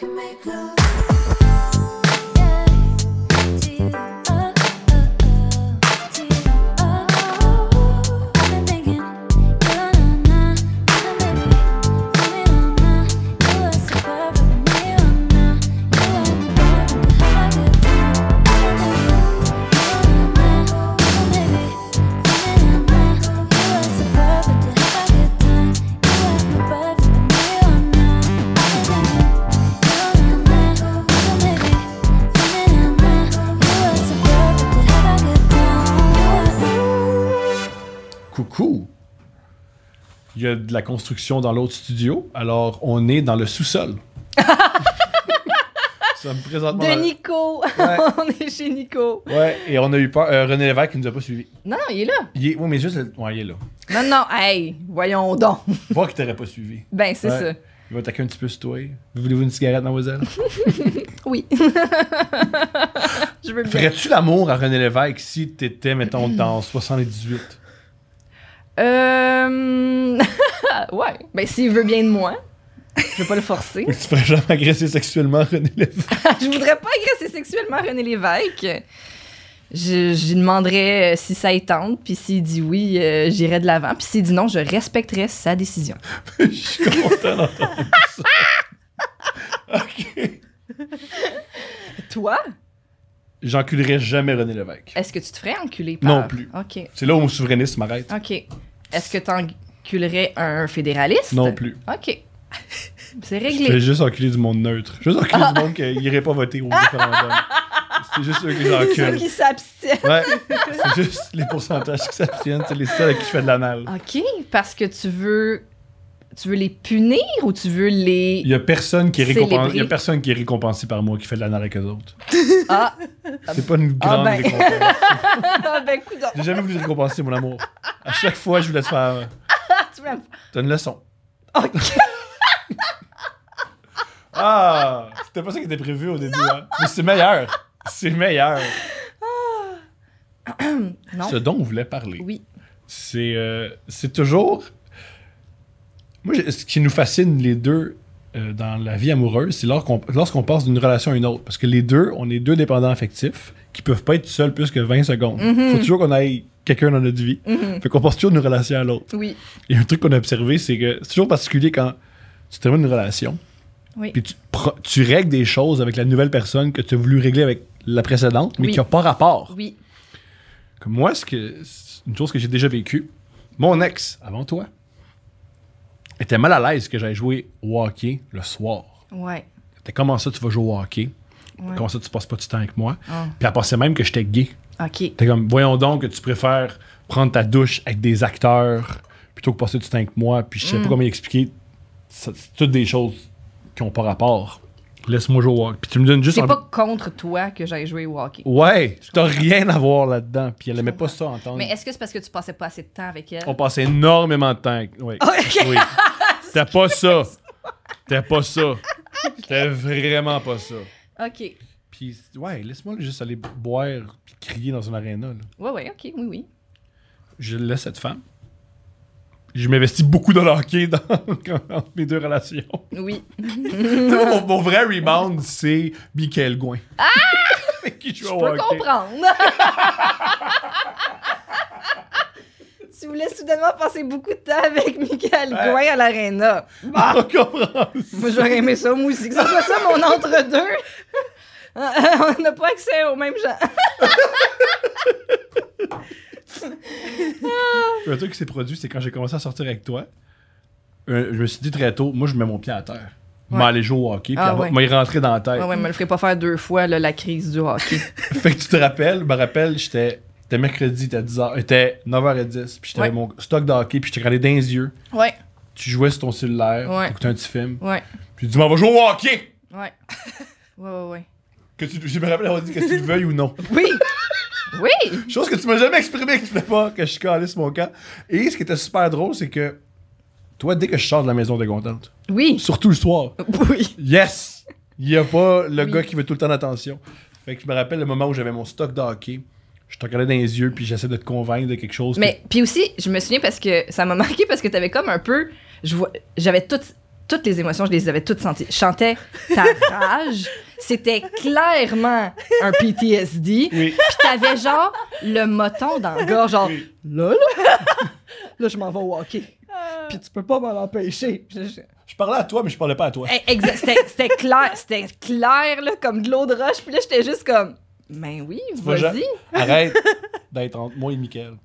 can make love. Coucou! Il y a de la construction dans l'autre studio, alors on est dans le sous-sol. Ça me présente De Nico! Ouais. On est chez Nico. Ouais, et on a eu peur. René Lévesque qui nous a pas suivis. Non, il est là. Oui, mais juste. Ouais, il est là. Non, non, hey, voyons donc. Voir qu'il t'aurait pas suivi. Ben, c'est Ouais. ça. Il va attaquer un petit peu sur toi. Voulez-vous une cigarette, mademoiselle? Oui. Je veux bien. Ferais-tu l'amour à René Lévesque si t'étais, mettons, dans 78? Ouais. Ben, s'il veut bien de moi, je vais pas le forcer. Tu ferais jamais agresser sexuellement René Lévesque? Je voudrais pas agresser sexuellement René Lévesque. Je lui demanderais si ça y tente, puis s'il dit oui, j'irais de l'avant, puis s'il dit non, je respecterais sa décision. Je suis content d'entendre ça. OK. Toi, J'enculerais jamais René Lévesque. est-ce que tu te ferais enculer par... Non plus. OK. C'est là où mon souverainisme m'arrête. OK. Est-ce que t'enculerais un fédéraliste? Non plus. OK. C'est Je réglé. fais juste enculer du monde neutre. Juste enculer du monde qui irait pas voter au référendum. C'est juste eux que Ceux j'encule. qui s'abstiennent. Ouais, c'est juste les pourcentages qui s'abstiennent. C'est les seuls à qui je fais de l'anal. OK, parce que tu veux les punir ou tu veux les... Il y a personne qui est Célébrer. récompensé. Il y a personne qui est récompensé par moi qui fait de l'anal avec eux autres. Ah, C'est pas une grande ben. récompense. ah ben coudonc. J'ai jamais voulu te récompenser, mon amour. À chaque fois, je voulais te faire. Tu m'aimes T'as une leçon. pas. OK. Ah! C'était pas ça qui était prévu au début, hein? Mais c'est meilleur. C'est meilleur. Non. Ce dont on voulait parler. Oui. C'est toujours. Moi, ce qui nous fascine les deux dans la vie amoureuse, c'est lorsqu'on passe d'une relation à une autre. Parce que les deux, on est deux dépendants affectifs qui peuvent pas être seuls plus que 20 secondes. Faut toujours qu'on ait quelqu'un dans notre vie. Fait qu'on passe toujours d'une relation à l'autre. Oui. Et un truc qu'on a observé, c'est que c'est toujours particulier quand tu termines une relation, Oui. puis tu règles des choses avec la nouvelle personne que tu as voulu régler avec la précédente, mais Oui. qui n'a pas rapport. Oui. Comme moi, c'est une chose que j'ai déjà vécue. Mon ex, avant toi, était mal à l'aise que j'aille jouer au hockey le soir. Ouais. T'es comment ça, tu vas jouer au hockey? Ouais. Comment ça, tu passes pas du temps avec moi? Ah. Puis elle pensait même que j'étais gay. OK. T'es comme, voyons donc que tu préfères prendre ta douche avec des acteurs plutôt que passer du temps avec moi. Puis je sais pas comment y expliquer. C'est toutes des choses qui ont pas rapport. Laisse-moi jouer au hockey. Puis tu me donnes juste C'est envie- pas contre toi que j'aille jouer au hockey. Ouais, t'as rien à voir là-dedans. Puis elle aimait pas ça entendre. Mais est-ce que c'est parce que tu passais pas assez de temps avec elle? On passait énormément de temps avec... Oui. OK. Oui. C'était pas ça. C'était pas ça. C'était vraiment pas ça. OK. Puis, ouais, laisse-moi juste aller boire puis crier dans une aréna. Là. Ouais, OK. Oui, oui. Je laisse cette femme. Je m'investis beaucoup dans le hockey dans mes deux relations. Oui. mon vrai rebound, c'est Michael Gouin. Avec qui je Je joue au peux hockey. comprendre. Tu voulais soudainement passer beaucoup de temps avec Michael Ouais. Gouin à l'aréna. Je comprends. Moi, j'aurais aimé ça, moi aussi. Que ça soit ça, mon entre-deux. On n'a pas accès aux mêmes gens. Un truc qui s'est produit, c'est quand j'ai commencé à sortir avec toi, je me suis dit très tôt, moi, je mets mon pied à terre. Ouais. M'aller jouer au hockey, puis Ah, ouais. m'y rentrer dans la tête. Ouais, me le ferait pas faire 2 fois, là, la crise du hockey. Fait que tu te rappelles, je me rappelle, c'était mercredi, c'était 10h, était 9h10, puis j'étais Ouais. avec mon stock de hockey, puis je t'ai regardé dans les yeux, Ouais, tu jouais sur ton cellulaire, Ouais. t'écoutais un petit film, ouais, puis tu dis, on va jouer au hockey! ouais. Ouais. Que je me rappelle avoir dit que tu le veuilles ou non. Oui! Oui! Chose que tu m'as jamais exprimé que tu voulais pas que je calisse mon camp. Et ce qui était super drôle, c'est que toi, dès que je sors de la maison, t'es contente. Oui! Surtout le soir. Oui! Yes! Il y a pas le Oui. gars qui veut tout le temps d'attention. Fait que je me rappelle le moment où j'avais mon stock de hockey. Je te regardais dans les yeux, puis j'essaie de te convaincre de quelque chose. Mais, puis aussi, je me souviens parce que ça m'a marqué parce que t'avais comme un peu. J'avais tout toutes les émotions, je les avais toutes senties. Je chantais ta rage. C'était clairement un PTSD. Oui. Puis t'avais genre le moton dans le gars, genre là, là, je m'en vais au hockey. Puis tu peux pas m'en empêcher. Je parlais à toi, mais je parlais pas à toi. Exact, c'était clair là, comme de l'eau de roche. Puis là, j'étais juste comme, ben oui, vas-y. Arrête d'être entre moi et Mickaël.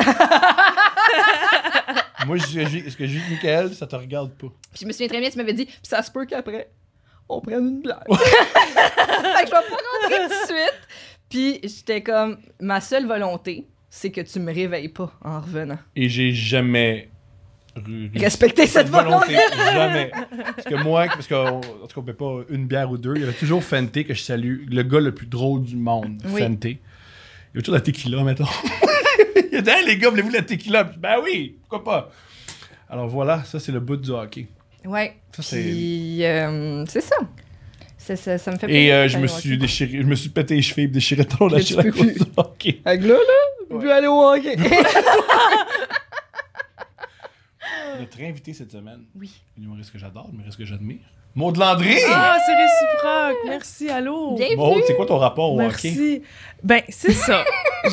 Moi, ce que je vis avec Mickaël, ça te regarde pas. Puis je me souviens très bien, tu m'avais dit, puis ça se peut qu'après, on prenne une blague. Fait que je vais pas rentrer tout de suite. Puis j'étais comme, ma seule volonté, c'est que tu me réveilles pas en revenant. Et j'ai jamais Respecter cette volonté. Jamais. Parce qu'en tout cas, on peut pas une bière ou deux. Il y avait toujours Fenty que je salue, le gars le plus drôle du monde, Oui. Fenty. Il y a toujours la tequila, mettons. Il a dit, hey, les gars, voulez-vous la tequila? Ben oui, pourquoi pas? Alors voilà, ça c'est le bout du hockey. Ouais. Ça, c'est- Puis c'est ça. Ça me fait Et plaisir je d'aller me au suis hockey. déchiré, je me suis pété les chevilles, déchiré le talon Mais d'Achille tu à peux cause plus. du hockey. Fait que là, on peut aller au hockey. Notre invité cette semaine, Oui. un humoriste que j'adore, un humoriste que j'admire, Maud Landry! Ah, c'est réciproque. Merci, allô. Bienvenue. Maud, c'est quoi ton rapport au hockey? Merci. Ben, c'est ça.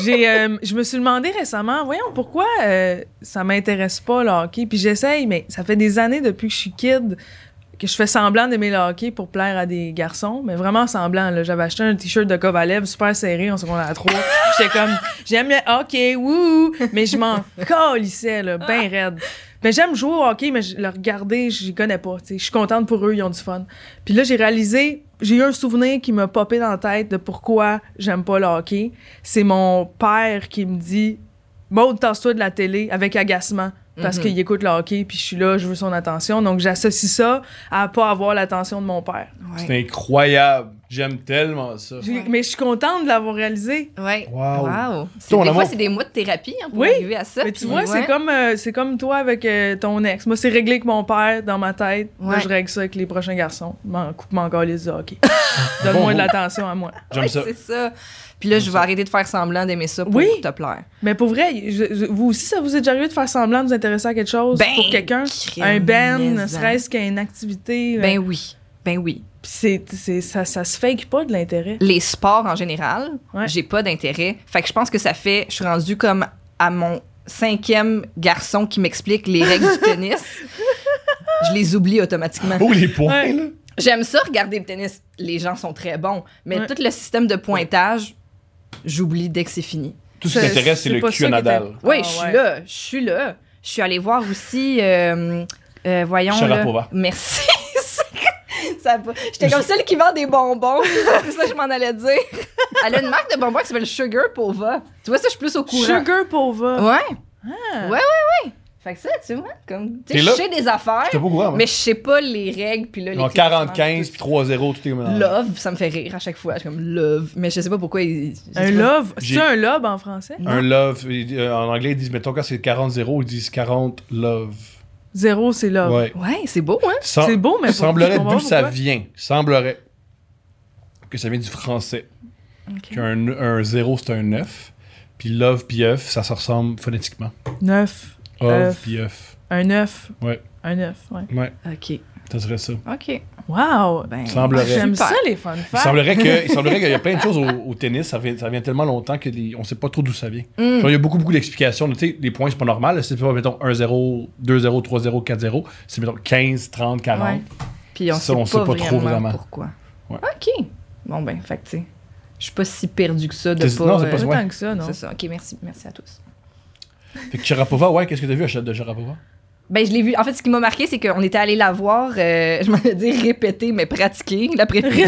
Je me suis demandé récemment, voyons, pourquoi ça m'intéresse pas le hockey? Puis j'essaye, mais ça fait des années depuis que je suis kid que je fais semblant d'aimer le hockey pour plaire à des garçons, mais vraiment semblant. Là. J'avais acheté un t-shirt de Kovalev super serré en secondaire 3. J'étais comme, j'aime le hockey, wouh! Mais je m'en calissais, là, ben raide. Ben, j'aime jouer au hockey, mais le regarder, j'y connais pas. Je suis contente pour eux, ils ont du fun. Puis là, j'ai réalisé, j'ai eu un souvenir qui m'a popé dans la tête de pourquoi j'aime pas le hockey. C'est mon père qui me dit « Maud, tasse-toi de la télé » avec agacement. Parce qu'il écoute le hockey, puis je suis là, je veux son attention. Donc, j'associe ça à pas avoir l'attention de mon père. Ouais. C'est incroyable. J'aime tellement ça. Mais je suis contente de l'avoir réalisé. Ouais. Wow. Wow. Ton Des amour- fois, c'est des mois de thérapie hein, pour Oui, arriver à ça. Mais tu puis vois, ouais. c'est comme toi avec ton ex. Moi, c'est réglé avec mon père dans ma tête. Là, Ouais. je règle ça avec les prochains garçons. Coupe-moi encore les hockey. Donne-moi de l'attention à moi. J'aime Ouais, ça. c'est ça. Puis là, je vais arrêter de faire semblant d'aimer ça pour Oui. te plaire. Mais pour vrai, vous aussi, ça vous est déjà arrivé de faire semblant de vous intéresser à quelque chose Ben, pour quelqu'un? crème Un band, maison. ne serait-ce qu'une activité. Ben oui. Ben oui. Puis ça se fake pas de l'intérêt. Les sports en général, Ouais. j'ai pas d'intérêt. Fait que je pense que ça fait... Je suis rendue comme à mon 5e garçon qui m'explique les règles du tennis. Je les oublie automatiquement. Oh, les points, Ouais. là! J'aime ça regarder le tennis. Les gens sont très bons. Mais Ouais. tout le système de pointage, j'oublie dès que c'est fini. Tout ce qui t'intéresse, c'est le pas cul ça à qui Nadal. était- Oui, Ah, je suis ouais. là. Je suis là. Je suis allée voir aussi... voyons, Sharapova. là. Merci. J'étais comme celle qui vend des bonbons. C'est ça que je m'en allais dire. Elle a une marque de bonbons qui s'appelle Sugar Pova. Tu vois, ça, je suis plus au courant. Sugar Pova. Ouais. Ah. Ouais. Fait que ça, tu vois, comme... Tu sais, T'es je là? sais des affaires, J'étais pas au courant, moi. mais je sais pas les règles, puis là, les... Genre classements, 40-15 tout. puis 3-0, tout est comme Love, ça me fait rire à chaque fois. Je suis comme love. Mais je sais pas pourquoi ils... Un love. J'ai- C'est un love en français? Un love. En anglais, ils disent, mettons, quand c'est 40-0, ils disent 40 love. 0, c'est love. Ouais. Ouais, c'est beau, hein? C'est beau, mais pour- Semblerait je comprends d'où pas ça pourquoi. vient. Semblerait que ça vient du français. Un 0, c'est un 9. Puis love puis œuf, ça se ressemble phonétiquement. 9. Ov Œuf. puis œuf. Un 9. Ouais. Un 9, ouais. Ouais, OK. ça serait ça. OK. Wow! Ben, Semblerait. J'aime super. ça, les fun Il facts. semblerait qu'il y a plein de choses au tennis, ça vient tellement longtemps que on sait pas trop d'où ça vient. Mm. Genre, il y a beaucoup d'explications. Tu sais, les points, c'est pas normal. là. C'est pas, mettons, 1-0, 2-0, 3-0, 4-0. C'est, mettons, 15, 30, 40. Ouais. Puis on Ça, sait on pas, sait pas trop vraiment. pourquoi. Ouais. OK. Bon, ben, fait que, tu sais, je suis pas si perdu que ça de T'es- pas... non, c'est pas Pas ouais. tant que ça, non? C'est ça. OK, merci à tous. Fait que Sharapova, ouais, qu'est-ce que t'as vu à Chute de Sharapova? Ben, je l'ai vu. En fait, ce qui m'a marqué, c'est qu'on était allé la voir, je m'en ai dit répéter, mais pratiquer l'après-midi.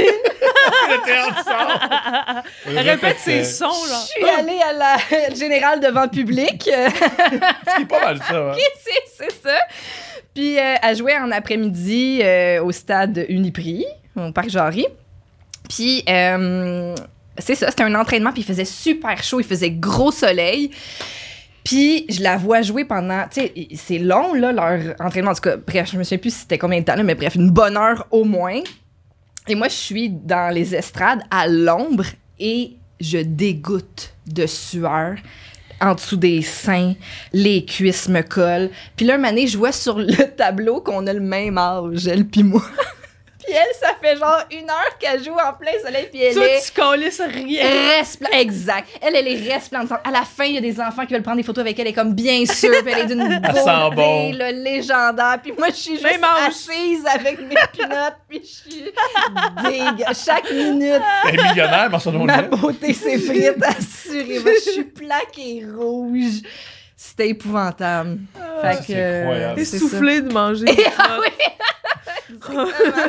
Répète ses sons, Je là. suis allée à la générale devant le public. C'est pas mal ça. Hein? c'est ça. Puis, elle jouait en après-midi au stade Uniprix, au Parc Jarry. Puis, c'est ça, c'était un entraînement, puis il faisait super chaud, il faisait gros soleil. Puis, je la vois jouer pendant... Tu sais, c'est long, là, leur entraînement. En tout cas, bref, je me souviens plus si c'était combien de temps, là, mais bref, une bonne heure au moins. Et moi, je suis dans les estrades, à l'ombre, et je dégoûte de sueur. en dessous des seins, les cuisses me collent. Puis là, un moment donné, je vois sur le tableau qu'on a le même âge, elle puis moi. Puis elle, ça fait genre 1 heure qu'elle joue en plein soleil, puis elle Toi, est tu calisses rien. Exact. Elle est resplendissante. À la fin, il y a des enfants qui veulent prendre des photos avec elle. Elle est comme bien sûre, puis elle est d'une Elle sent beauté bon. là, légendaire. Puis moi, je suis juste Même âge. assise avec mes pinottes, puis je suis chaque minute, Elle est millionnaire, mais son nom ma est. beauté s'effrite, assurément. Je suis plaquée rouge. C'était épouvantable. Fait que, c'est incroyable. T'es c'est soufflé de manger. Ah oui! Exactement.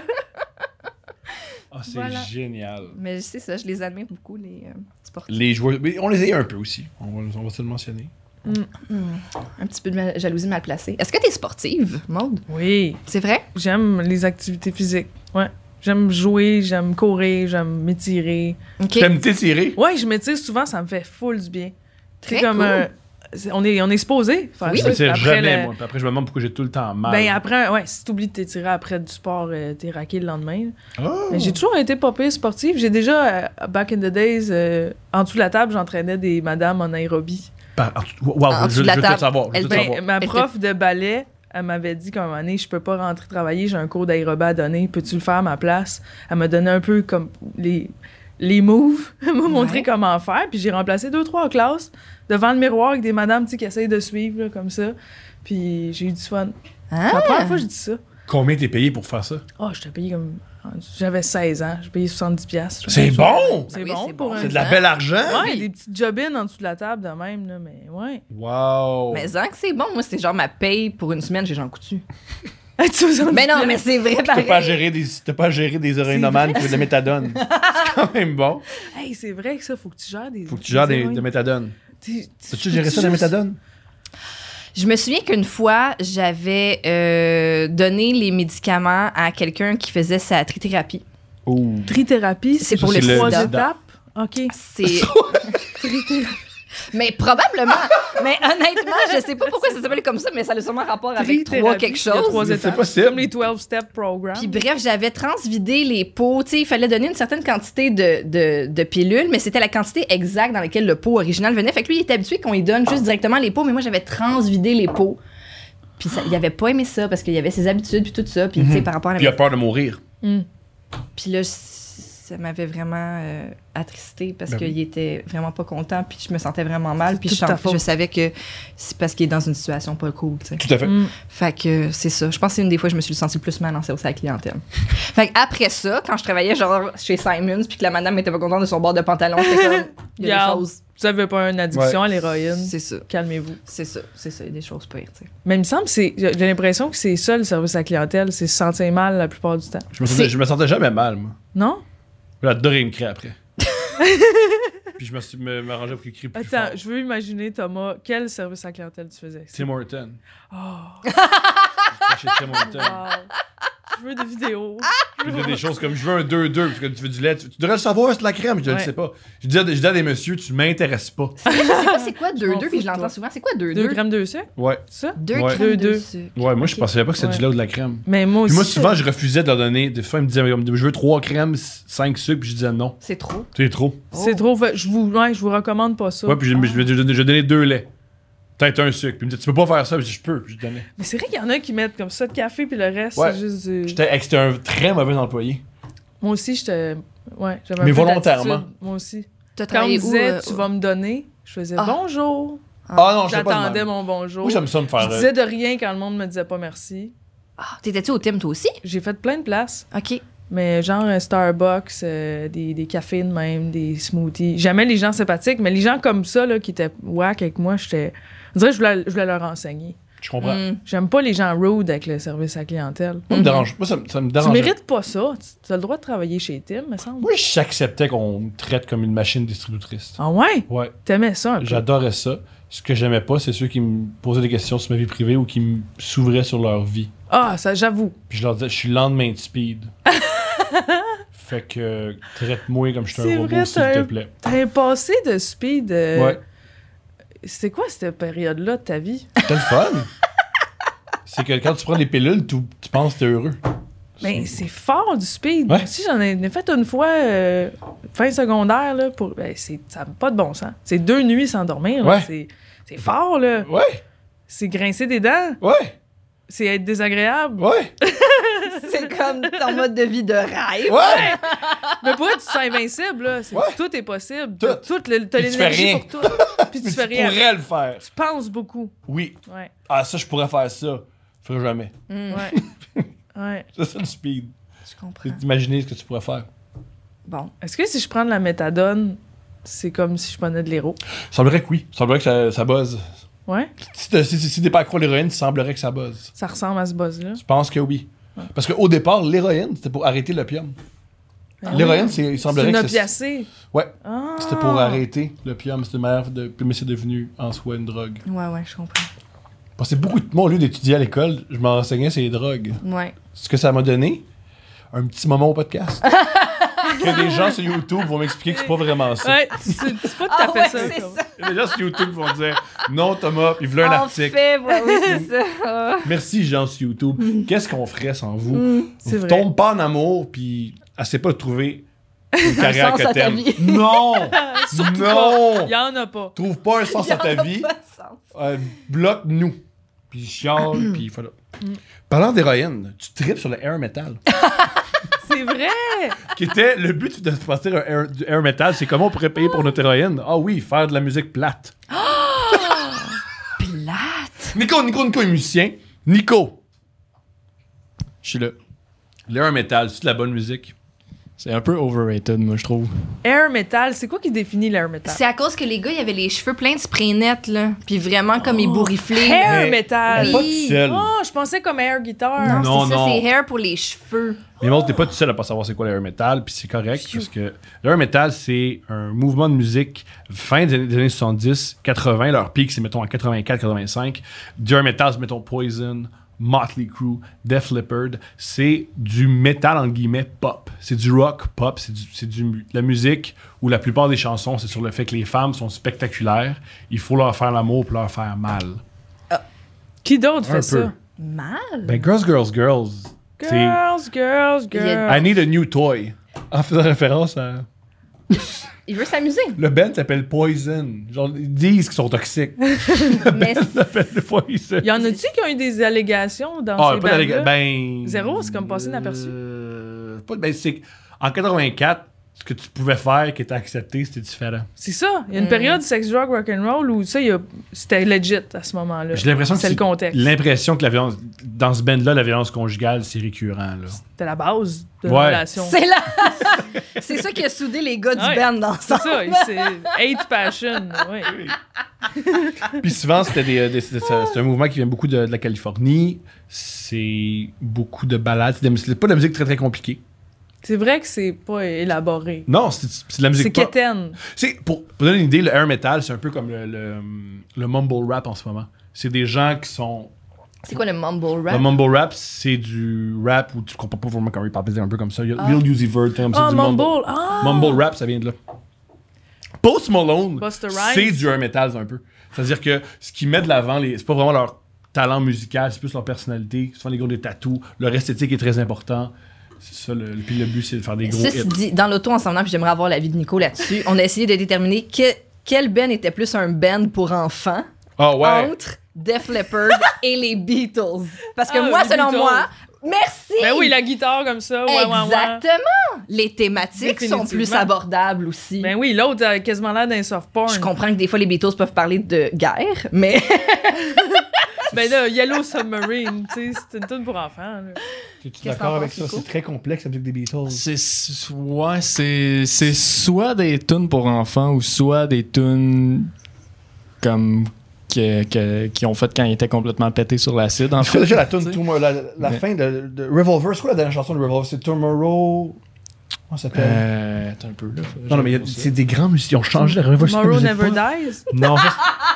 Ah, c'est Voilà. génial. Mais c'est ça, je les admire beaucoup, les sportifs. Les joueurs, mais on les a eu un peu aussi. On va se le mentionner. Un petit peu de jalousie mal placée. Est-ce que t'es sportive, Maude? Oui, C'est vrai? j'aime les activités physiques. Ouais. J'aime jouer, j'aime courir, j'aime m'étirer. OK. T'aimes t'étirer? Ouais, je m'étire souvent, ça me fait full du bien. Très C'est comme cool. on est supposé faire Oui. Je ça. m'étire Après jamais, le- moi. Puis après, je me demande pourquoi j'ai tout le temps mal. Ben après, ouais, si t'oublies de t'étirer après du sport, t'es raqué le lendemain. Oh! Mais j'ai toujours été pas pire sportive. J'ai déjà, back in the days, en dessous de la table, j'entraînais des madames en aérobie. Wow, En je dessous de veux la tout table. savoir. Je veux Elle tout ben, savoir. Ma prof de ballet, elle m'avait dit qu'à un moment donné, je peux pas rentrer travailler, j'ai un cours d'aérobie à donner, peux-tu le faire à ma place? Elle m'a donné un peu comme les moves, elle m'a montré Ouais. comment faire, puis j'ai remplacé 2-3 classes devant le miroir avec des madames tu sais, qui essayent de suivre là, comme ça. Puis j'ai eu du fun. Ah! C'est la première fois que je dis ça. Combien t'es payé pour faire ça? Oh, je t'ai payé comme... J'avais 16 ans, j'ai payé 70$. C'est bon! C'est Oui, bon c'est pour bon. un... C'est de la belle argent? Ouais, des petites jobines en dessous de la table de même, là, mais ouais. Wow! Mais que c'est bon, moi, c'est genre ma paye pour une semaine, j'ai Jean Coutu. Tu vois, Mais non, mais c'est vrai, T'as pareil. pas à gérer des héroïnomanes qui veulent de la méthadone. C'est quand même bon. Hey, c'est vrai que ça, faut que tu gères des... Faut que tu gères héroïnes. de méthadone. T'es- Peux-tu gérer ça, de la juste- méthadone? Je me souviens qu'une fois, j'avais donné les médicaments à quelqu'un qui faisait sa trithérapie. Oh. Trithérapie, C'est c'est pour pour le les 3 sida. étapes. OK. C'est. Mais probablement. Mais honnêtement, je sais pas pourquoi ça s'appelle comme ça, mais ça a sûrement rapport avec trois quelque Il y a chose. 3 C'est étapes. possible. Comme les 12-step programs. Puis bref, j'avais transvidé les pots. Tu sais, il fallait donner une certaine quantité de pilules, mais c'était la quantité exacte dans laquelle le pot original venait. Fait que lui, il était habitué qu'on lui donne juste directement les pots, mais moi, j'avais transvidé les pots. Puis il avait pas aimé ça parce qu'il y avait ses habitudes puis tout ça. Puis tu sais, par rapport à la Puis il a peur de mourir. Puis là, ça m'avait vraiment attristé parce Ben qu'il était vraiment pas content. Puis je me sentais vraiment mal. Puis toute ta faute. je savais que c'est parce qu'il est dans une situation pas cool, tu sais. Tout à fait. Fait que c'est ça. Je pense que c'est une des fois que je me suis sentie le plus mal en service à la clientèle. Fait que après ça, quand je travaillais genre chez Simons puis que la madame était pas contente de son bord de pantalon, j'étais comme, il y a des Regarde, choses. vous avez pas une addiction à l'héroïne. C'est ça. Calmez-vous. C'est ça. C'est ça. Il y a des choses pires, tu sais. Mais il me semble que j'ai l'impression que c'est ça le service à la clientèle, c'est se sentir mal la plupart du temps. Je me sentais jamais mal, moi. Non? J'adorais me crier après. Puis je me suis m'arrangé pour qu'il crie plus Attends, fort. je veux imaginer, Thomas, quel service à la clientèle tu faisais? Tim Horton. Oh, Chez Tim Horton. wow. Je veux des vidéos. Je faisais des choses comme je veux un 2-2 parce que tu veux du lait. Tu devrais le savoir, c'est de la crème. Je ne le Ouais. sais pas. Je dis à des messieurs, tu m'intéresses pas. C'est quoi Je m'en 2-2? fous Puis de je l'entends toi. souvent. C'est quoi 2-2? 2 grammes de sucre, Ouais. c'est ça? 2 Ouais. grammes de 2-2. sucre. Ouais, moi, je Ok. pensais pas que c'était Ouais. du lait ou de la crème. Mais moi Puis aussi. moi, souvent, je refusais de leur donner. Des fois, ils me disaient, je veux 3 crèmes, 5 sucres, puis je disais non. C'est trop. C'est trop. C'est trop. Je vous recommande pas ça. Ouais, puis je donnais 2 laits. Peut-être un sucre. Puis il me disait, tu peux pas faire ça. Puis je dis, je peux. Puis je donnais. Mais c'est vrai qu'il y en a qui mettent comme ça de café, puis le reste, Ouais. c'est juste du. C'était un très mauvais employé. Moi aussi, j'étais. Ouais, j'avais un Mais peu volontairement. d'attitude, moi aussi. T'as Quand on me travaillé où? disait, tu vas me donner, je faisais Ah. bonjour. Ah non, je sais pas. de J'attendais même. mon bonjour. Moi, j'aime ça me faire. Je disais de rien quand le monde me disait pas merci. Ah, t'étais-tu au Tim, toi aussi? J'ai fait plein de places. OK. Mais genre un Starbucks, des cafés de même, des smoothies. Jamais les gens sympathiques, mais les gens comme ça là, qui étaient whack avec moi, j'étais. On dirait que je voulais leur enseigner. Je comprends. J'aime pas les gens rude avec le service à la clientèle. Moi, ça me Tu dérange. mérites pas ça. Tu as le droit de travailler chez Tim, me semble. Moi, j'acceptais qu'on me traite comme une machine distributrice. Ah ouais? Ouais, T'aimais ça un peu? j'adorais ça. Ce que j'aimais pas, c'est ceux qui me posaient des questions sur ma vie privée ou qui s'ouvraient sur leur vie. Ah, ça, j'avoue. Puis je leur disais, je suis le lendemain de speed. Fait que traite-moi comme je suis C'est un robot, vrai, s'il te plaît. T'as un passé de speed. Ouais. C'était quoi cette période-là de ta vie? C'était le fun. C'est que quand tu prends des pilules, tu penses que t'es heureux. Ben, c'est fort du speed. Ouais. Moi aussi, j'en ai fait une fois fin secondaire, là, ça n'a pas de bon sens. C'est 2 nuits sans dormir. Là. Ouais. C'est fort, là. Ouais, C'est grincer des dents. ouais, C'est être désagréable. ouais, C'est comme ton mode de vie de rêve. ouais. Mais pour être, tu te sens invincible, là. Ouais. Tout est possible. Tout. T'as Puis tu fais l'énergie rien. pour tout. Puis Mais tu fais tu rien. pourrais le faire. Tu penses beaucoup. Oui. Ouais. Ah, ça, je pourrais faire ça. Je ferais jamais. Ouais. Ouais. C'est ça le speed. Je comprends. C'est d'imaginer ce que tu pourrais faire. Bon. Est-ce que si je prends de la méthadone, c'est comme si je prenais de l'héros? Semblerait que oui. Semblerait que ça buzz. Ouais? Si t'es pas accro à l'héroïne, il semblerait que ça buzz. Ça ressemble à ce buzz-là. Je pense que oui. Parce qu'au départ, l'héroïne, c'était pour arrêter l'opium. Ben L'héroïne, il C'est semblerait une que c'est... opiacée. Ouais, Ah. c'était pour arrêter l'opium. C'était une manière de... Mais c'est devenu en soi une drogue. Ouais, je comprends. Parce que beaucoup de... Moi, au lieu d'étudier à l'école, je m'enseignais sur les drogues. Ouais. Ce que ça m'a donné, un petit moment au podcast. Que des gens sur YouTube vont m'expliquer que c'est pas vraiment ça. Ouais, c'est pas tout à fait ça. c'est comme- ça. Il y a des gens sur YouTube qui vont dire non, Thomas, ils veulent un En article. fait, oui, c'est ça. Ah. Merci, gens sur YouTube. Qu'est-ce qu'on ferait sans vous? C'est Vous vrai. tombez pas en amour, puis essayez pas de trouver une carrière sens que à ta t'aimes. vie. Non! Surtout non! Il y en a pas. Trouve pas un sens à ta vie. Pas de sens. Bloque-nous. Puis chiale, puis voilà. Parlant d'héroïne, tu tripes sur le air metal. C'est vrai! Qui était le but de partir du air metal, c'est comment on pourrait payer pour notre héroïne. Ah oui, faire de la musique plate. Plate. Nico est musicien. Nico, Je suis là. l'air metal, c'est de la bonne musique. C'est un peu overrated, moi, je trouve. Air metal, c'est quoi qui définit l'air metal? C'est à cause que les gars, ils avaient les cheveux pleins de spray net, là. Puis vraiment comme ébourifflés. Hair Mais- metal! Elle est pas Oui. toute seule. Oh, je pensais comme air guitar. Non, Non, c'est ça, non. c'est hair pour les cheveux. Mais bon, t'es pas tout seul à pas savoir c'est quoi l'air metal, puis c'est correct, parce que l'air metal, c'est un mouvement de musique fin des années 70, 80, leur pic, c'est mettons en 84, 85. Du air metal, c'est mettons Poison, Motley Crue, Def Leppard, c'est du métal en guillemets pop. C'est du rock pop, c'est la musique où la plupart des chansons, c'est sur le fait que les femmes sont spectaculaires, il faut leur faire l'amour pour leur faire mal. Qui d'autre Un fait ça? peu. Mal. Ben, Girls. C'est Girls. Il y a- I need a new toy. En faisant référence à... Il veut s'amuser. Le band s'appelle Poison. Genre, ils disent qu'ils sont toxiques. Mais Ça s'appelle Poison. Y en a-tu qui ont eu des allégations dans Ah, ces pas bandes-là? ben... Zéro, c'est comme passé inaperçu. Ben, c'est... En 84, ce que tu pouvais faire qui était accepté, c'était différent. C'est ça. Il y a une période sex, drug, rock'n'roll où ça, c'était legit à ce moment-là. J'ai l'impression que c'est le contexte. L'impression que la violence... Dans ce band-là, la violence conjugale, c'est récurrent, là. C'était la base de Ouais. la relation. c'est là. C'est ça qui a soudé les gars du Ouais. band dans C'est ça. ça. C'est hate passion. Ouais. Puis souvent, c'est un mouvement qui vient beaucoup de la Californie. C'est beaucoup de ballades. C'est pas de la musique très, très compliquée. C'est vrai que c'est pas élaboré. Non, c'est de la musique C'est pop. quétaine. Pour donner une idée, le air metal, c'est un peu comme le mumble rap en ce moment. C'est des gens qui sont... C'est quoi le mumble rap? Le mumble rap, c'est du rap où tu comprends pas vraiment comment il parle, un peu comme ça. Il y a Real Uzi Vert, comme ça, Ah, du mumble. Ah! Mumble rap, ça vient de là. Post Malone, Busta Rhymes. c'est du air metal un peu. C'est-à-dire que ce qui met de l'avant, c'est pas vraiment leur talent musical, c'est plus leur personnalité. Souvent, les gars ont des tatous. Leur esthétique est très important. C'est ça, puis le but, c'est de faire des gros Ceci hits. dit, dans l'auto en s'en venant, puis j'aimerais avoir l'avis de Nico là-dessus, on a essayé de déterminer quel band était plus un band pour enfants Ah ouais! entre Def Leppard et les Beatles. Parce que Ah, moi, les selon Beatles. moi, merci! Ben oui, la guitare comme ça. Ouais, ouais, ouais. Exactement! Les thématiques sont plus Définitivement. abordables aussi. Ben oui, l'autre a quasiment l'air d'un soft porn. Je comprends que des fois, les Beatles peuvent parler de guerre, mais... Ben là, Yellow Submarine, tu sais, c'est une tune pour enfants. Là. Es-tu Qu'est-ce d'accord que avec t'en ça? penses, Nico? C'est très complexe, la musique des Beatles. C'est soit des tunes pour enfants ou soit des tunes comme qui ont fait quand ils étaient complètement pétés sur l'acide. En Je crois fait, déjà la tune tu sais. la Mais- fin de Revolver. C'est quoi la dernière chanson de Revolver? C'est Tomorrow. Comment ça s'appelle? Attends un peu là. Non, non, mais c'est des grands musiciens. Ils ont changé la Revolver. Tomorrow Never Dies. Non, ça,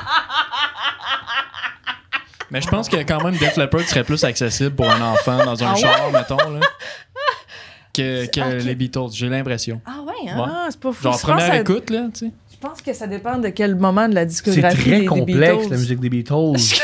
Mais je pense que quand même Def Leppard serait plus accessible pour un enfant dans un Ah char, mettons, là, que Ok. les Beatles. J'ai l'impression. Ah ouais, hein? Ouais. Ah, c'est pas fou. Genre Je pense, première que écoute, là, tu sais. je pense que ça dépend de quel moment de la c'est discographie très des complexe, Beatles. la musique des Beatles.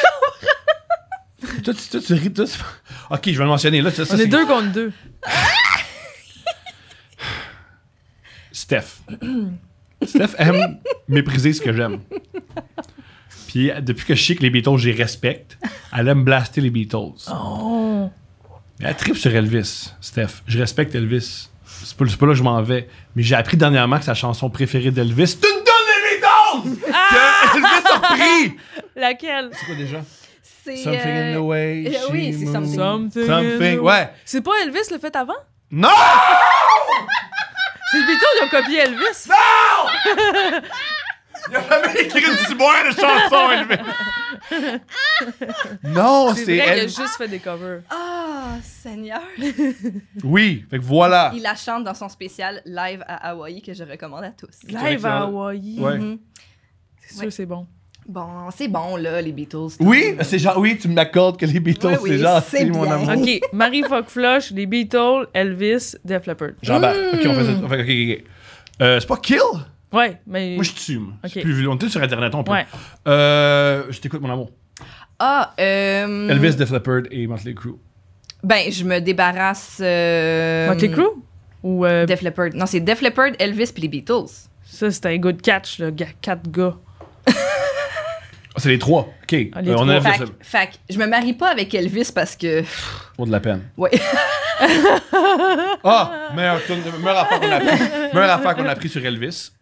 toi, tu ris. Ok, je vais le mentionner. Là, ça, On est 2 contre 2. Steph. Steph aime mépriser ce que j'aime. Puis depuis que je sais que les Beatles, je les respecte, elle aime blaster les Beatles. Oh. Mais elle tripe sur Elvis, Steph. Je respecte Elvis. C'est pas là que je m'en vais. Mais j'ai appris dernièrement que sa chanson préférée d'Elvis, c'est une donne des Beatles! Que Elvis a repris! Laquelle? C'est quoi déjà? C'est. Something in the way she oui, c'est moves. Something. Something, ouais. C'est pas Elvis le fait avant? Non! C'est les Beatles qui ont copié Elvis. Il a jamais écrit une si bonne chanson, Elvis. Non, C'est c'est vrai qu'il a elle. juste fait des covers. Ah, Seigneur. Oui, fait que voilà. Il la chante dans son spécial live à Hawaï que je recommande à tous. Live à Hawaï. Ouais. Mhm. C'est sûr, c'est bon. Bon, c'est bon, là, les Beatles. Oui, c'est genre, oui, tu m'accordes que les Beatles, Oui, oui, c'est genre, c'est mon bien. amour. OK, Marie Fuck Flush, les Beatles, Elvis, Def Leppard. J'embarque. Ok, on fait ça. Ok. C'est pas Kill? Ouais, mais... Moi, je tue, moi. Ok. C'est plus vu. On était sur Internet, on peut. Ouais. Je t'écoute, mon amour. Ah, Elvis, Def Leppard et Motley Crue. Ben, je me débarrasse. Motley Crue? Ou... Def Leppard. Non, c'est Def Leppard, Elvis puis les Beatles. Ça, c'était un good catch, là. 4 gars. Ah, c'est les trois. OK. Ah, les on trois. a fait Fait, ça. fait que je me marie pas avec Elvis parce que. Pour de la peine. Ouais. Ah! Meilleure affaire qu'on a pris sur Elvis.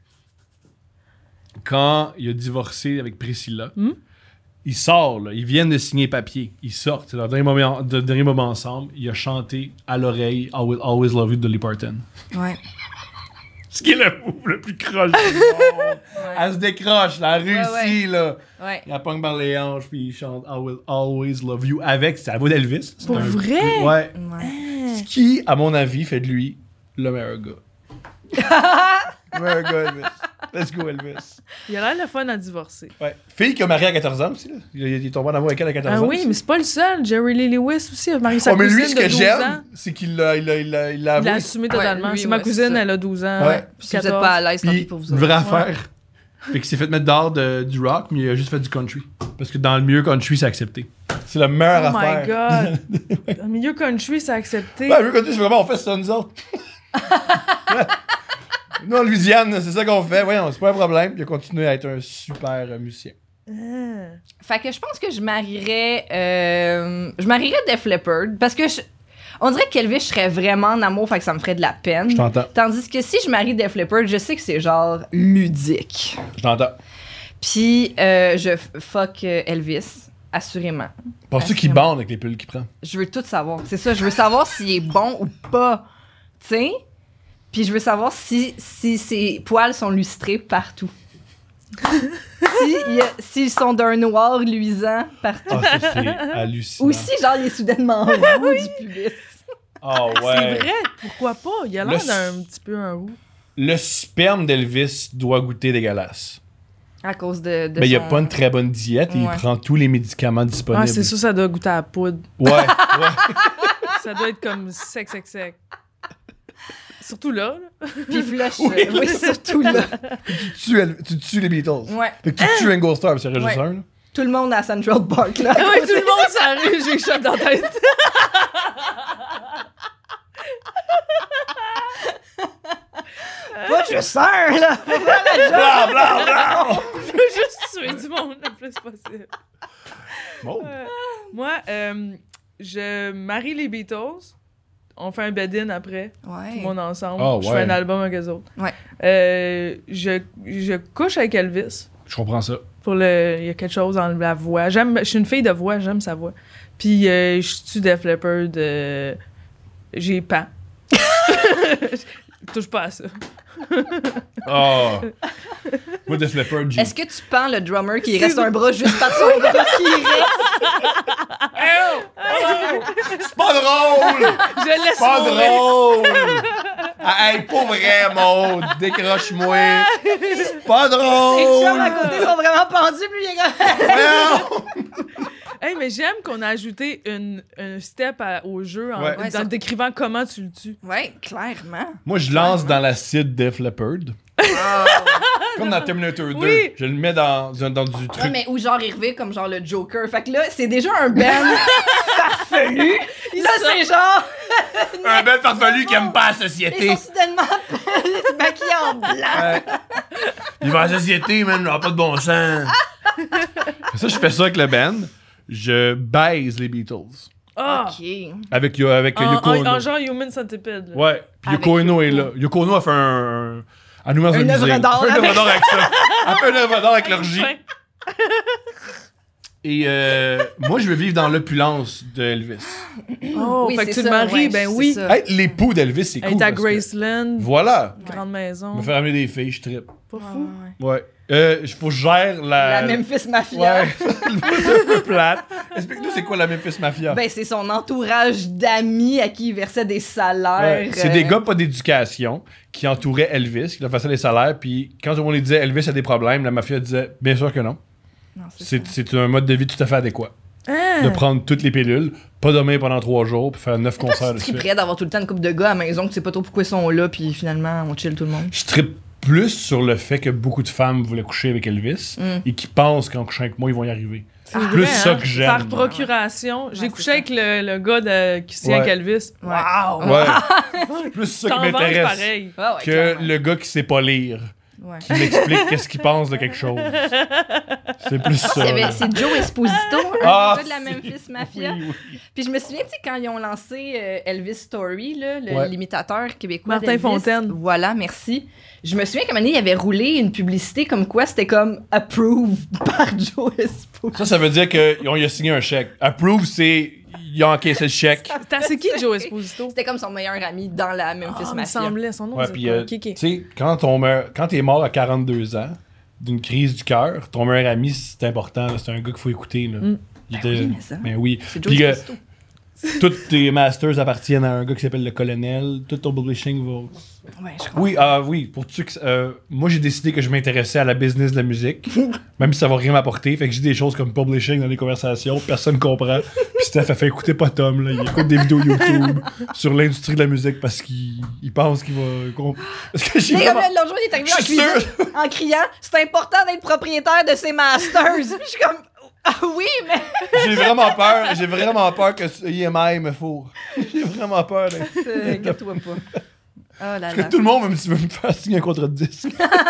Quand il a divorcé avec Priscilla, il sort, là, ils viennent de signer papier. Ils sortent. C'est leur dernier moment ensemble. Il a chanté à l'oreille I Will Always Love You de Dolly Parton. Ouais. Ce qui est le move le plus croche du monde. Elle se décroche, elle a réussi, là. Ouais. Il a pogne par les hanches, puis il chante I Will Always Love You avec sa voix d'Elvis. C'est Pour un vrai? peu- ouais. Ouais. Ce qui, à mon avis, fait de lui le meilleur gars. Le meilleur gars, Elvis. Let's go, Elvis. Il a l'air le fun à divorcer. Ouais. Fille qui a marié à 14 ans aussi, là. Il est tombé en amour avec elle à 14 Ah ans. oui, aussi. mais c'est pas le seul. Jerry Lee Lewis aussi a marié sa Oh, mais cousine lui, ce de que 12 ans. j'aime, c'est qu'il l'a Il l'a avoué. assumé totalement. lui, c'est ma ouais, cousine, c'est ça. elle a 12 ans. Ouais. Si vous êtes pas à l'aise, tant pis Puis, pour vous une autres. vraie affaire. Fait qu'il s'est fait mettre dehors du rock, mais il a juste fait du country. Parce que dans le milieu country, c'est accepté. C'est la meilleure Oh affaire. my God. Dans le milieu country, c'est accepté. Ouais, le milieu country, c'est vraiment, on fait ça nous autres. Ouais. Nous, en Louisiane, c'est ça qu'on fait. Voyons, c'est pas un problème. Il a continué à être un super musicien. Ah. Fait que je pense que je marierais Def Leppard parce que on dirait qu'Elvis, je serais vraiment en amour, fait que ça me ferait de la peine. Je t'entends. Tandis que si je marie Def Leppard, je sais que c'est genre ludique. Je t'entends. Puis je fuck Elvis, assurément. Penses-tu qu'il bande avec les pilules qu'il prend? Je veux tout savoir. C'est ça, je veux savoir s'il est bon ou pas. Tu sais? Puis je veux savoir si ses poils sont lustrés partout. S'ils sont d'un noir luisant partout. Ah, ça, c'est hallucinant. Ou si, genre, il est soudainement roux du pubis. Ah ouais. C'est vrai, pourquoi pas? Il a l'air Le- d'un petit peu un roux. Le sperme d'Elvis doit goûter dégueulasse. À cause de Mais il a son- pas une très bonne diète et il Ouais. prend tous les médicaments disponibles. Ah, c'est sûr, ça doit goûter à la poudre. Ouais, ouais. Ça doit être comme sec. Surtout là. Puis flush. Oui, surtout là. Tu tues les Beatles. Ouais. Fait que tu tues Ringo Starr, c'est le Ouais. régisseur. Là. Tout le monde à Central Park, là. Ah oui, tout le monde s'arrête, j'ai le choc dans la tête. Pas juste un, là. Blah, blah, blah! Je veux juste tuer du monde le plus possible. Bon. Moi, je marie les Beatles. On fait un bed-in après, tout le Ouais. monde ensemble. Ah, Je ouais. fais un album avec eux autres. Ouais. Je couche avec Elvis. Je comprends ça. Il y a quelque chose dans la voix. Je suis une fille de voix, j'aime sa voix. Puis je tue Def Leppard. J'ai pas. Touche pas à ça. Oh. Moi, Def Leppard, j'ai... Est-ce que tu pends le drummer qui C'est- reste un bras juste par son bras qui reste? C'est pas drôle! Je laisse Pas mourir. drôle! Ah, hey, pas vrai, Maud! Décroche-moi! C'est pas Les chums à drôle! côté sont vraiment pendus, puis il est comme... Voyons! Hey, mais j'aime qu'on a ajouté un step au jeu en Ouais. dans décrivant comment tu le tues. Ouais, clairement. Moi, je lance dans l'acide Def Leppard. Oh. Comme dans Terminator 2. Oui. Je le mets dans du truc. Ouais, mais où genre il revient comme genre le Joker. Fait que là, c'est déjà un band farfelu. Là, c'est genre. Un bel farfelu qui aime pas la Ils société. sont soudainement maquillés en blanc. Il va à la société, man, n'a pas de bon sens. Ça, je fais ça avec le band. Je baise les Beatles. Ah! Ok. Avec Yoko Ono. En genre Human Centipede. là. Ouais. Puis Avec Yoko Ono Yoko. est là. Yoko Ono a fait un. Elle nous met dans un Une œuvre musée. d'art Elle fait une avec œuvre d'art avec ça. Elle fait une œuvre d'art avec l'orgie. Enfin. Et moi, je veux vivre dans l'opulence de Elvis. Oh, Oui, fait que c'est tu le ça, maries, ouais, ben c'est oui. ça. Être l'époux d'Elvis, c'est cool. Être à parce que- Graceland, Voilà. grande maison. Me faire amener des filles, je trippe. Pas fou. Ouais. Faut que je gère la. La Memphis Mafia. Ouais. C'est un peu plate. Explique-nous, c'est quoi la Memphis Mafia? Ben, c'est son entourage d'amis à qui il versait des salaires. Ouais. C'est des gars pas d'éducation qui entouraient Elvis, qui leur faisaient des salaires, puis quand tout le monde lui disait Elvis a des problèmes, la mafia disait bien sûr que non. Non, c'est ça. C'est un mode de vie tout à fait adéquat. Ah! De prendre toutes les pilules, pas dormir pendant 3 jours, puis faire 9 concerts de Tu suite. triperais d'avoir tout le temps une couple de gars à la maison que tu sais pas trop pourquoi ils sont là, puis finalement, on chill tout le monde. Je trippe plus sur le fait que beaucoup de femmes voulaient coucher avec Elvis et qui pensent qu'en couchant avec moi, ils vont y arriver. C'est plus vrai, ça hein? que j'aime. Par procuration. J'ai Ouais, couché c'est avec le gars qui se tient Ouais. avec Elvis. Ouais. Wow! Ouais. C'est plus ça qui T'en venges m'intéresse pareil. Ouais, ouais, que clairement. le gars qui sait pas lire, Ouais. qui m'explique qu'est-ce qu'il pense de quelque chose. C'est plus ça. là. C'est Joe Esposito, hein, Ah, le gars de la c'est- Memphis Mafia. Oui, oui. Puis je me souviens, tu sais, quand ils ont lancé Elvis Story, là, Ouais. l'imitateur québécois Martin d'Elvis. Fontaine. Voilà, merci. Je me souviens qu'à un moment donné, il avait roulé une publicité comme quoi c'était comme « Approve » par Joe Esposito. Ça veut dire qu'il a signé un chèque. Approve, c'est. Il a encaissé le chèque. C'est qui Joe Esposito? C'était comme son meilleur ami dans la Memphis Ah, il me Mafia. semblait son nom. Ouais, c'est puis, quoi? tu Kiki. sais, quand t'es mort à 42 ans d'une crise du cœur, ton meilleur ami, c'est important. là. C'est un gars qu'il faut écouter. Là. Il était- oui, mais ça. Ben oui. C'est Joe Puis, Esposito. tous tes masters appartiennent à un gars qui s'appelle le colonel. Tout ton publishing va. Ouais, je crois. Oui, pour ceux qui, moi j'ai décidé que je m'intéressais à la business de la musique, même si ça va rien m'apporter. Fait que j'ai des choses comme publishing dans les conversations, personne comprend. Puis Steph a fait écouter pas Tom, là, il écoute des vidéos YouTube sur l'industrie de la musique parce qu'il pense qu'il va. Parce que j'ai Mais comme vraiment- l'autre jour, il est arrivé Je en suis cuisine en criant « C'est important d'être propriétaire de ses masters! » Puis je suis comme « Ah oui, mais... J'ai vraiment peur que ce EMI me fourre. J'ai vraiment peur d'être. Inquiète-toi pas. » Oh là Que là. tout le monde veut me faire signer un contrat de disque.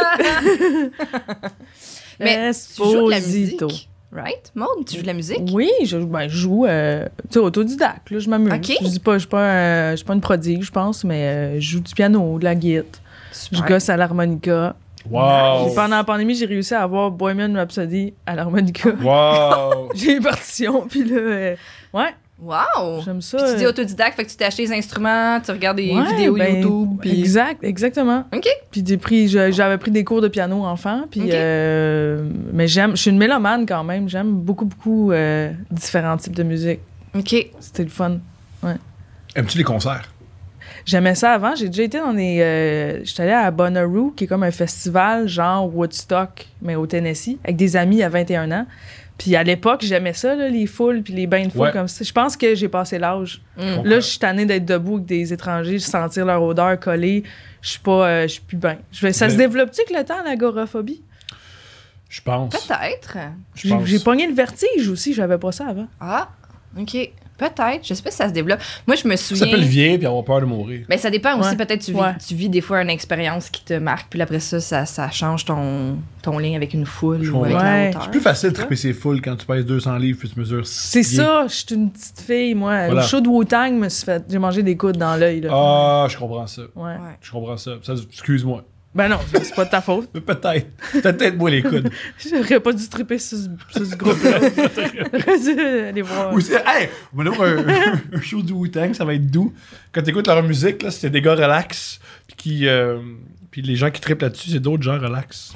Mais tu joues de la Esposito. musique, right? Maud, tu joues de la musique? Oui, je joue tu sais, autodidacte. Là, je m'amuse. Ok. Je dis pas, je suis pas une prodigue, je pense, mais je joue du piano, de la guitare. Je gosse à l'harmonica. Wow! Puis pendant la pandémie, j'ai réussi à avoir Bohemian Rhapsody à l'harmonica. Wow! J'ai les partitions, puis là, ouais, Wow! j'aime ça. Puis tu dis autodidacte, fait que tu t'es acheté les instruments, tu regardes des Ouais, vidéos ben, YouTube, puis... exactement. OK. Puis j'avais pris des cours de piano enfant, puis Ok. mais je suis une mélomane quand même, j'aime beaucoup différents types de musique. OK. C'était le fun. Aimes-tu les concerts? J'aimais ça avant, j'ai déjà été dans des j'étais allée à Bonnaroo qui est comme un festival genre Woodstock mais au Tennessee avec des amis à 21 ans. Puis à l'époque, j'aimais ça là, les foules puis les bains de foule Ouais. comme ça. Je pense que j'ai passé l'âge. Mm. Là, je suis tannée d'être debout avec des étrangers, sentir leur odeur collée. Je suis pas, je suis plus bien. Ça se Mais- développe-tu avec le temps, l'agoraphobie? Je pense. Peut-être. Je pense. J'ai pogné le vertige aussi, j'avais pas ça avant. Ah, OK. Peut-être. Je sais pas si ça se développe. Moi, je me Ça souviens... s'appelle vieillir puis avoir peur de mourir. Ben, ça dépend aussi. Ouais. Peut-être Ouais. tu vis des fois une expérience qui te marque, puis après ça change ton lien avec une foule Je ou avec comprends. la Ouais. hauteur. C'est plus facile de triper ses foules quand tu pèses 200 livres puis tu mesures 6 C'est ça, je suis une petite fille, moi. Voilà. Au show de Wu-Tang, j'ai mangé des coudes dans l'œil. Là. Ah, je comprends ça. Ouais. Ouais. Je comprends ça. Excuse-moi. Ben non, c'est pas de ta faute. Mais peut-être. Peut-être moi les coudes. J'aurais pas dû stripper sur ce groupe-là. J'aurais dû aller voir. Ou c'est, hey, on va aller voir un show du Wu-Tang, ça va être doux. Quand t'écoutes leur musique, là, c'est des gars relax. Puis les gens qui trippent là-dessus, c'est d'autres gens relax.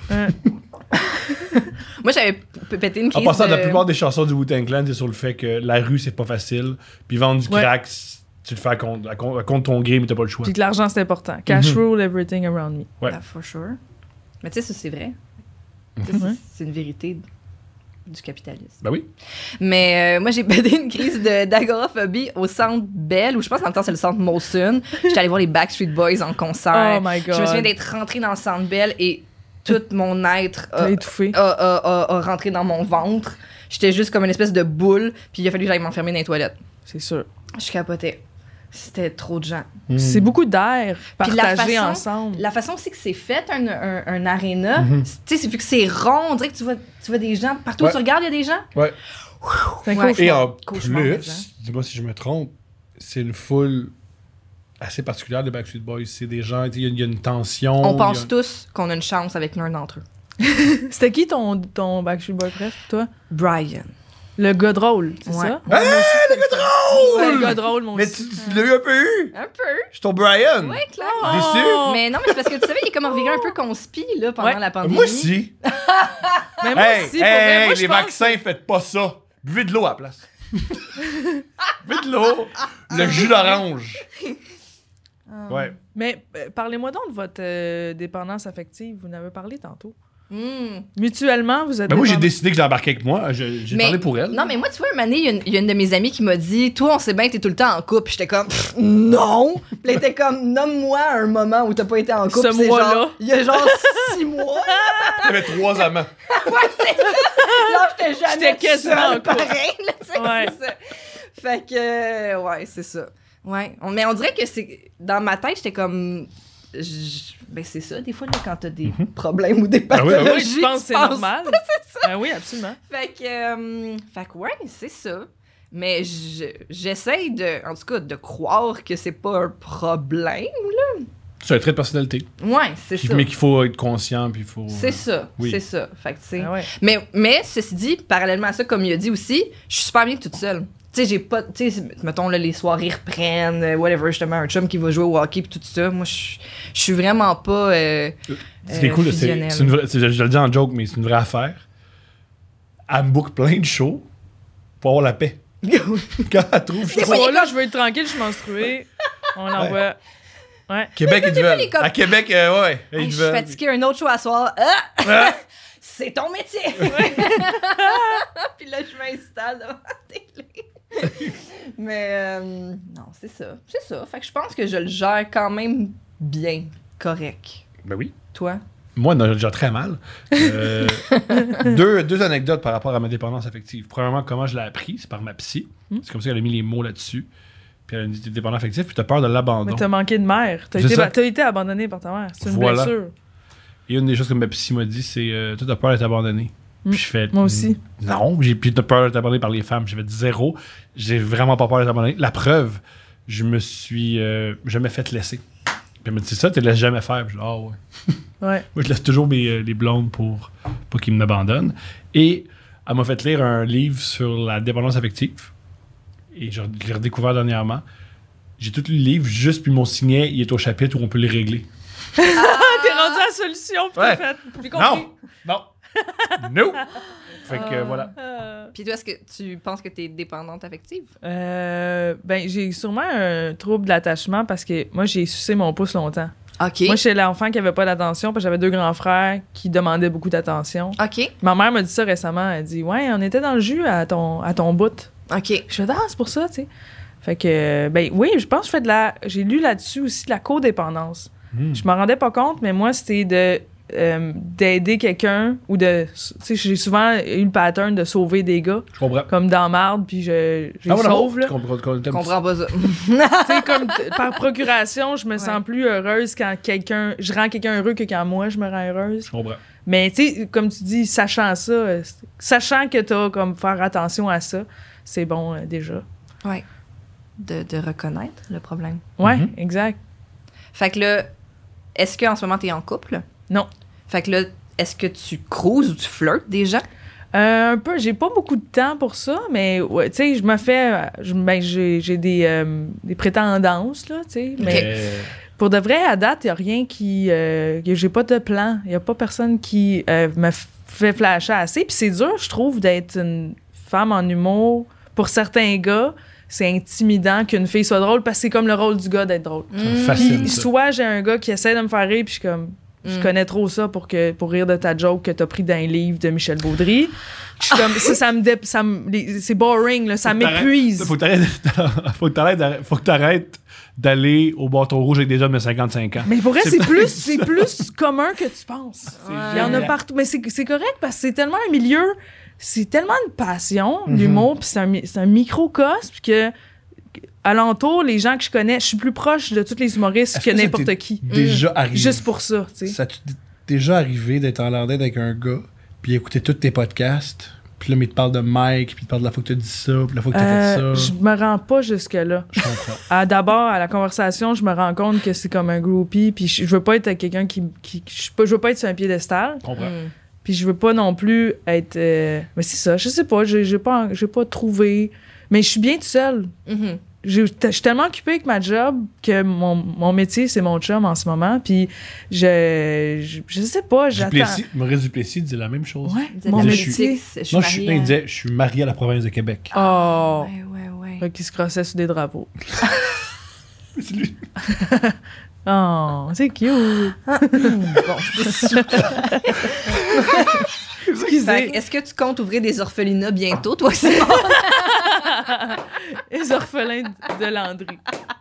Moi, j'avais pété une En crise passant, de... la plupart des chansons du Wu-Tang Clan, c'est sur le fait que la rue, c'est pas facile. Puis vendre du Ouais. crack, tu le fais à compte ton gré, mais t'as pas le choix. Puis que l'argent, c'est important. Cash rule everything around me. Ouais. Ah, for sure. Mais tu sais, ça, c'est vrai. Mhm. Tu sais, Ouais. c'est une vérité du capitalisme. Ben oui. Mais moi, j'ai pété une crise d'agoraphobie au Centre Bell, où je pense dans le temps, c'est le Centre Molson. J'étais allée voir les Backstreet Boys en concert. Oh my God. Je me souviens d'être rentrée dans le Centre Bell et tout mon être T'as étouffé. a rentré dans mon ventre. J'étais juste comme une espèce de boule, puis il a fallu que j'aille m'enfermer dans les toilettes. C'est sûr. Je capotais. C'était trop de gens. C'est beaucoup d'air Puis la partagé façon- ensemble. La façon aussi que c'est fait, un aréna, tu sais, vu que c'est rond, on dirait que tu vois des gens. Partout où Ouais. tu regardes, il y a des gens. Ouais. C'est un Ouais. cauchemar. Et en Cauchemar, plus, mais, hein. dis-moi si je me trompe, c'est une foule assez particulière de Backstreet Boys. C'est des gens, il y a une tension. On pense il y a- tous qu'on a une chance avec l'un d'entre eux. C'était qui ton Backstreet Boy préf, toi? Brian. Le gars drôle, c'est Ouais. ça? Ah, le gars drôle! C'est le gars drôle, mon Mais tu l'as eu un peu eu! Un peu. Je suis ton Brian! Ouais, clairement. Déçu? Mais non, mais c'est parce que tu savais, il est comme reviré un peu conspi là, pendant Ouais. la pandémie. Moi aussi! Mais moi aussi, pour vrai, moi, je les pense- vaccins, faites pas ça! Buvez de l'eau à la place! Buvez de l'eau! Le jus d'orange! Ouais. Mais parlez-moi donc de votre dépendance affective. Vous en avez parlé tantôt. Hmm. Mutuellement, vous êtes Ben moi, j'ai dépendants. décidé que j'embarquais avec moi. J'ai Mais- parlé pour elle. Non, mais moi, tu vois, une année, il y a une de mes amies qui m'a dit toi, on sait bien que t'es tout le temps en couple. J'étais comme non. Puis elle était comme nomme-moi un moment où t'as pas été en couple. Ce C'est mois-là. genre, il y a genre 6 mois. J'avais 3 amants. Ouais, c'est ça. Là, j'étais jamais J'étais quasiment en seule, couple. pareil. Là, tu sais, Ouais. c'est ça. Fait que, ouais, c'est ça. Ouais. Mais on dirait que c'est. Dans ma tête, j'étais comme. Ben, c'est ça, des fois, là, quand t'as des problèmes ou des Ah oui, ah oui. pathologies. Oui, je pense que tu c'est penses- normal. Ben oui, absolument. Fait que ouais, c'est ça. Mais j'essaye de, en tout cas, de croire que c'est pas un problème. C'est un trait de personnalité. Ouais, c'est ça. Mais qu'il faut être conscient, puis il faut... C'est ça, oui. c'est ça. Fait que, tu sais. Ah ouais. Mais ceci dit, parallèlement à ça, comme il a dit aussi, je suis super bien toute seule. Tu sais, j'ai pas. Tu sais, mettons, là, les soirées reprennent, whatever, justement, un chum qui va jouer au hockey pis tout ça. Moi, je suis vraiment pas. Ce qui est cool, fusionnel. c'est une vraie... Je le dis en joke, mais c'est une vraie affaire. Elle me book plein de shows pour avoir la paix. Quand elle trouve... Des fois, il est Là, comme- je veux être tranquille, je suis menstruée. On l'envoie. Ouais. Québec, ils te il veulent. est comme- À Québec, ouais. Hey, Ils te je suis veulent. fatiguée, un autre show à soir. Ah! Ah! C'est ton métier! Puis là, je m'installe devant la télé. Mais non, c'est ça. C'est ça. Fait que je pense que je le gère quand même bien, correct. Ben oui. Toi? Moi, non, déjà très mal. Deux anecdotes par rapport à ma dépendance affective. Premièrement, comment je l'ai appris, c'est par ma psy. C'est comme ça qu'elle a mis les mots là-dessus. Puis elle a dit t'es dépendant affectif, puis t'as peur de l'abandon. Mais t'as manqué de mère. T'as C'est été, ça. t'as été abandonné par ta mère. C'est une Voilà. blessure. Et une des choses que ma psy m'a dit, c'est toi, t'as peur d'être abandonné. Puis je fais. Moi aussi. Non, puis t'as peur d'être abandonné par les femmes. J'ai fait 0. J'ai vraiment pas peur d'être abandonné. La preuve, je me suis jamais fait laisser. Puis elle m'a dit c'est ça, tu te laisses jamais faire. Puis je dis ah ouais. Ouais. Moi, je laisse toujours les blondes pour qu'ils m'abandonnent. Et elle m'a fait lire un livre sur la dépendance affective. Et je l'ai redécouvert dernièrement. J'ai tout lu le livre, juste puis mon signet, il est au chapitre où on peut les régler. T'es rendu à la solution, puis Ouais. t'as fait. J'ai compris. Non! No! Fait que voilà. Puis toi, est-ce que tu penses que t'es dépendante affective? Ben, j'ai sûrement un trouble d'attachement parce que moi, j'ai sucé mon pouce longtemps. OK. Moi, j'étais l'enfant qui avait pas d'attention, parce que j'avais 2 grands frères qui demandaient beaucoup d'attention. OK. Ma mère m'a dit ça récemment. Elle dit ouais, on était dans le jus à ton bout. OK. Je fais ah, c'est pour ça, tu sais. Fait que ben oui, je pense que j'ai lu là-dessus aussi de la codépendance. Je m'en rendais pas compte, mais moi c'était d'aider quelqu'un ou de tu sais, j'ai souvent eu le pattern de sauver des gars Je comprends. comme dans Marde, puis je les voilà, sauve là. Je comprends. Je comprends pas ça. Tu sais, comme par procuration, je me sens plus heureuse quand je rends quelqu'un heureux que quand moi je me rends heureuse. Je comprends. Mais tu sais, comme tu dis, sachant ça, sachant que t'as comme faire attention à ça, c'est bon déjà. Ouais. De reconnaître le problème. Ouais, Mhm. exact. Fait que là, est-ce qu'en ce moment, t'es en couple? Non. Fait que là, est-ce que tu cruises ou tu flirtes déjà? Un peu, j'ai pas beaucoup de temps pour ça, mais ouais, tu sais, je me fais, j'ai des prétendances là, tu sais, mais pour de vrai, à date, il y a rien qui, j'ai pas de plan, il y a pas personne qui me fait flasher assez, puis c'est dur, je trouve, d'être une femme en humour. Pour certains gars, c'est intimidant qu'une fille soit drôle parce que c'est comme le rôle du gars d'être drôle. Ça me fascine, Puis ça. soit j'ai un gars qui essaie de me faire rire, puis je suis comme je connais trop ça pour rire de ta joke que t'as pris d'un livre de Michel Baudry. Je suis comme c'est boring là, ça m'épuise. Faut que t'arrêtes d'aller au bâton rouge avec des hommes de 55 ans. Mais pour vrai, C'est c'est plus commun que tu penses. Ouais. Il y en a partout. Mais c'est correct parce que c'est tellement un milieu, c'est tellement une passion, l'humour, puis c'est un microcosme, puis que alentour, les gens que je connais, je suis plus proche de tous les humoristes Est-ce que que ça n'importe t'est qui. Déjà arrivé. Juste pour ça, tu sais. Ça t'est déjà arrivé d'être en landette avec un gars, puis écouter tous tes podcasts, puis là, mais il te parle de Mike, puis il te parle de la fois que t'as dit ça, puis la fois que t'as fait ça. Je me rends pas jusque-là. Je comprends. D'abord, à la conversation, je me rends compte que c'est comme un groupie, puis je veux pas être quelqu'un je veux pas être sur un piédestal, Je comprends. puis je veux pas non plus être... Mais c'est ça, je sais pas, j'ai pas trouvé... Mais je suis bien toute seule. Mhm. Je suis tellement occupée avec ma job que mon métier, c'est mon chum en ce moment, puis je sais pas, j'attends... Maurice Duplessis disait la même chose. Ouais, Disait mon la métier. politique, je suis Non, mariée il disait, je suis marié à la province de Québec. Oh! Ouais. Qui se crossait sur des drapeaux. C'est lui. Oh, c'est cute! Bon, c'est super. Excusez. Fait que, est-ce que tu comptes ouvrir des orphelinats bientôt, toi, Simon? Les orphelins de Landry.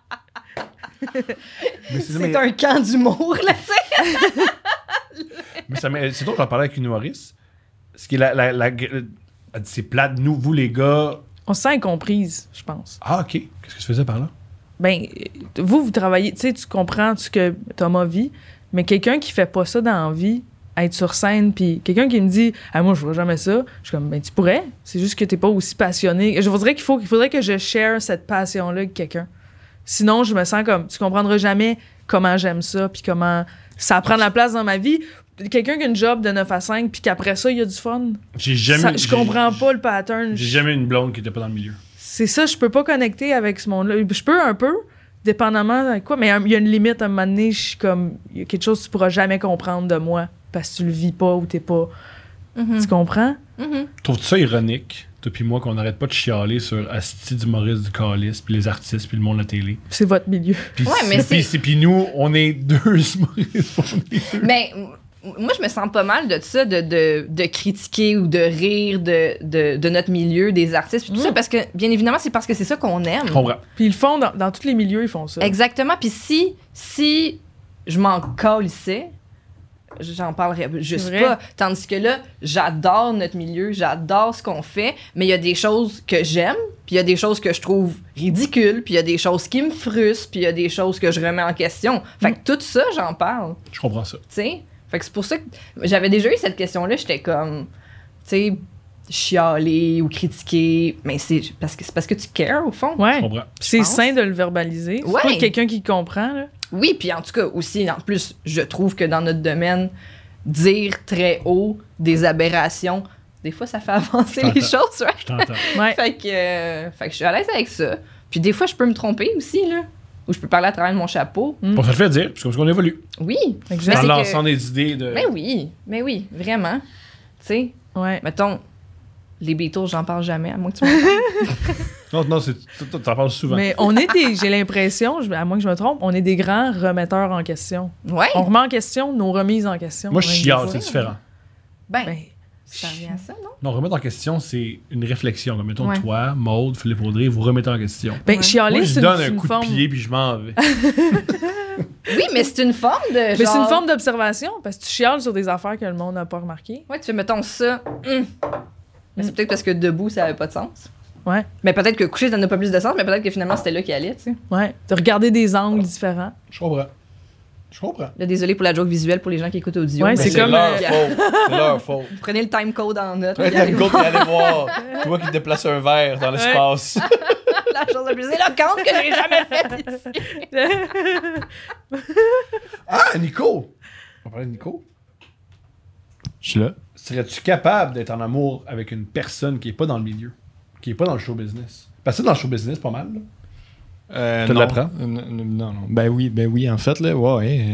Mais C'est un camp d'humour, là, tu sais. c'est drôle, j'en parlais avec une humoriste. Ce qui est elle dit, c'est plate, vous les gars. On se sent incomprise, je pense. Ah, ok. Qu'est-ce que tu faisais par là? Ben, vous travaillez, tu sais, tu comprends ce que Thomas vit, mais quelqu'un qui fait pas ça dans la vie, être sur scène, puis quelqu'un qui me dit « Ah, moi, je ferais jamais ça », je suis comme « Ben, tu pourrais, c'est juste que t'es pas aussi passionné. » Je voudrais qu'il faudrait que je share cette passion-là avec quelqu'un. Sinon, je me sens comme « Tu comprendras jamais comment j'aime ça, puis comment ça prend de la place dans ma vie. » Quelqu'un qui a une job de 9 à 5, puis qu'après ça, il y a du fun. Je comprends pas le pattern. J'ai jamais eu une blonde qui était pas dans le milieu. C'est ça, je peux pas connecter avec ce monde-là. Je peux un peu, dépendamment de quoi, mais il y a une limite à un moment donné, je suis comme, il y a quelque chose que tu pourras jamais comprendre de moi parce que tu le vis pas ou t'es pas. Tu comprends? Trouves-tu ça ironique, toi puis moi, qu'on n'arrête pas de chialer sur Asti du Maurice du Calice, puis les artistes, puis le monde de la télé? C'est votre milieu. Puis Ouais, mais puis nous, on est deux humoristes. Mais moi, je me sens pas mal de ça, de critiquer ou de rire de notre milieu, des artistes, puis tout ça, parce que, bien évidemment, c'est parce que c'est ça qu'on aime. Je comprends. Puis ils le font dans tous les milieux, ils font ça. Exactement. Puis si je m'en calissais, j'en parlerais juste C'est vrai. pas. Tandis que là, j'adore notre milieu, j'adore ce qu'on fait, mais il y a des choses que j'aime, puis il y a des choses que je trouve ridicules, puis il y a des choses qui me frustrent, puis il y a des choses que je remets en question. Fait que tout ça, j'en parle, Je comprends ça. tu sais. Fait que c'est pour ça que j'avais déjà eu cette question-là, j'étais comme, tu sais, chialer ou critiquer, mais c'est parce que tu cares, au fond. Ouais. Je comprends. C'est pense. sain de le verbaliser. C'est Ouais. pas quelqu'un qui comprend, là. Oui, puis en tout cas, aussi, en plus, je trouve que dans notre domaine, dire très haut des aberrations, des fois, ça fait avancer Je les t'entends. choses, right? Je t'entends. Ouais. Fait que je suis à l'aise avec ça. Puis des fois, je peux me tromper aussi, là. Ou je peux parler à travers de mon chapeau. Bon, ça le fait dire, parce qu'on évolue. Oui. Exact. En c'est lançant que- des idées de. Mais oui, vraiment. Tu sais, Ouais. mettons, les Beatles, j'en parle jamais, à moins que tu m'en Non, t'en parles souvent. Mais on est j'ai l'impression, à moins que je me trompe, on est des grands remetteurs en question. Ouais. On remet en question nos remises en question. Moi, je Même chiale, des c'est fois. différent. Ben, Ben, ça revient à ça, non? Non, remettre en question, c'est une réflexion. Comme, mettons, Ouais. toi, Maude, Philippe Audrey, vous remettez en question. ben Ouais. chialer, Moi, je c'est donne une un coup forme. de pied, puis je m'en vais. Oui, mais c'est une forme de. Mais c'est genre- une forme d'observation parce que tu chiales sur des affaires que le monde n'a pas remarquées. Ouais, tu fais, mettons ça. Mais c'est peut-être parce que debout, ça avait pas de sens. Ouais. Mais peut-être que couché, ça n'a pas plus de sens, mais peut-être que finalement, c'était là qu'il allait, tu sais. Ouais. De regarder des angles différents. Je comprends. Je comprends. Là, désolé pour la joke visuelle pour les gens qui écoutent audio. Ouais, mais c'est C'est comme, leur euh, faute. C'est leur faute. Prenez le timecode en note. Ouais, puis allez t'as le voir et allez voir. Toi qui déplaces un verre dans l'espace. la chose la plus éloquente que j'ai jamais faite ici. Ah, Nico! On va parler de Nico. Je suis là. Serais-tu capable d'être en amour avec une personne qui est pas dans le milieu? Qui est pas dans le show business? Parce que dans le show business, pas mal, là. Tu Non. l'apprends? Non. Ben oui, en fait, là,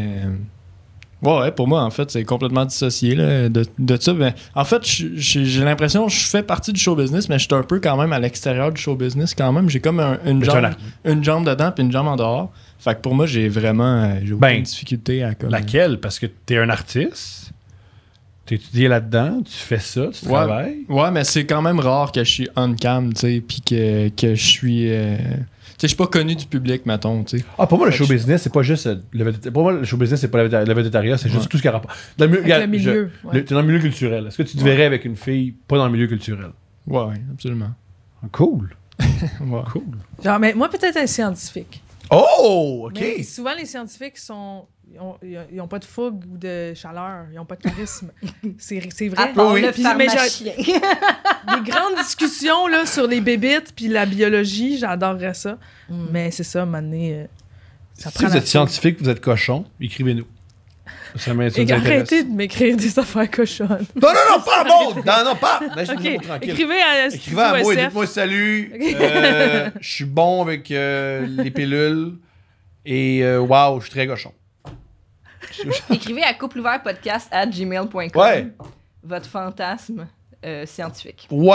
ouais, pour moi, en fait, c'est complètement dissocié là, de ça. Ben, en fait, j'ai l'impression que je fais partie du show business, mais je suis un peu quand même à l'extérieur du show business quand même. J'ai comme une Mais t'es un jambe, artiste. une jambe dedans puis une jambe en dehors. Fait que pour moi, j'ai vraiment j'ai aucune Ben, difficulté à comme... Laquelle? Parce que t'es un artiste, t'es étudié là-dedans, tu fais ça, tu travailles. Ouais, mais c'est quand même rare que je suis on cam, tu sais, puis que je suis... tu je suis pas connu du public, mettons, tu sais. Ah, pour moi, le Fait show que business, c'est pas juste pour moi, le show business, c'est pas le végétariat, c'est juste tout ce qui a rapport. Dans le, Avec le milieu. Ouais. T'es dans le milieu culturel. Est-ce que tu te verrais avec une fille pas dans le milieu culturel? Ouais, absolument. Cool. Ouais. Cool. Genre, mais moi, peut-être un scientifique. Oh, OK. Mais souvent, les scientifiques ils ont pas de fougue ou de chaleur. Ils ont pas de charisme. C'est À vrai. part Oui. le Puis, mais pharmacien. Des grandes discussions là, sur les bébites puis la biologie, j'adorerais ça. Mais c'est ça, à un moment donné, ça Si prend vous la êtes scientifique, vous êtes cochon, écrivez-nous. Ça Et m'intéresse. arrêtez de m'écrire des affaires cochonnes. Non, pas bon! Non, pas! Laisse-moi OK. tranquille. Écrivez à Écrivez à moi et Studio SF. dites-moi salut. Je suis bon avec les pilules. Et wow, je suis très cochon. Écrivez à coupleouvertpodcast@gmail.com Ouais. votre fantasme scientifique. Ouais!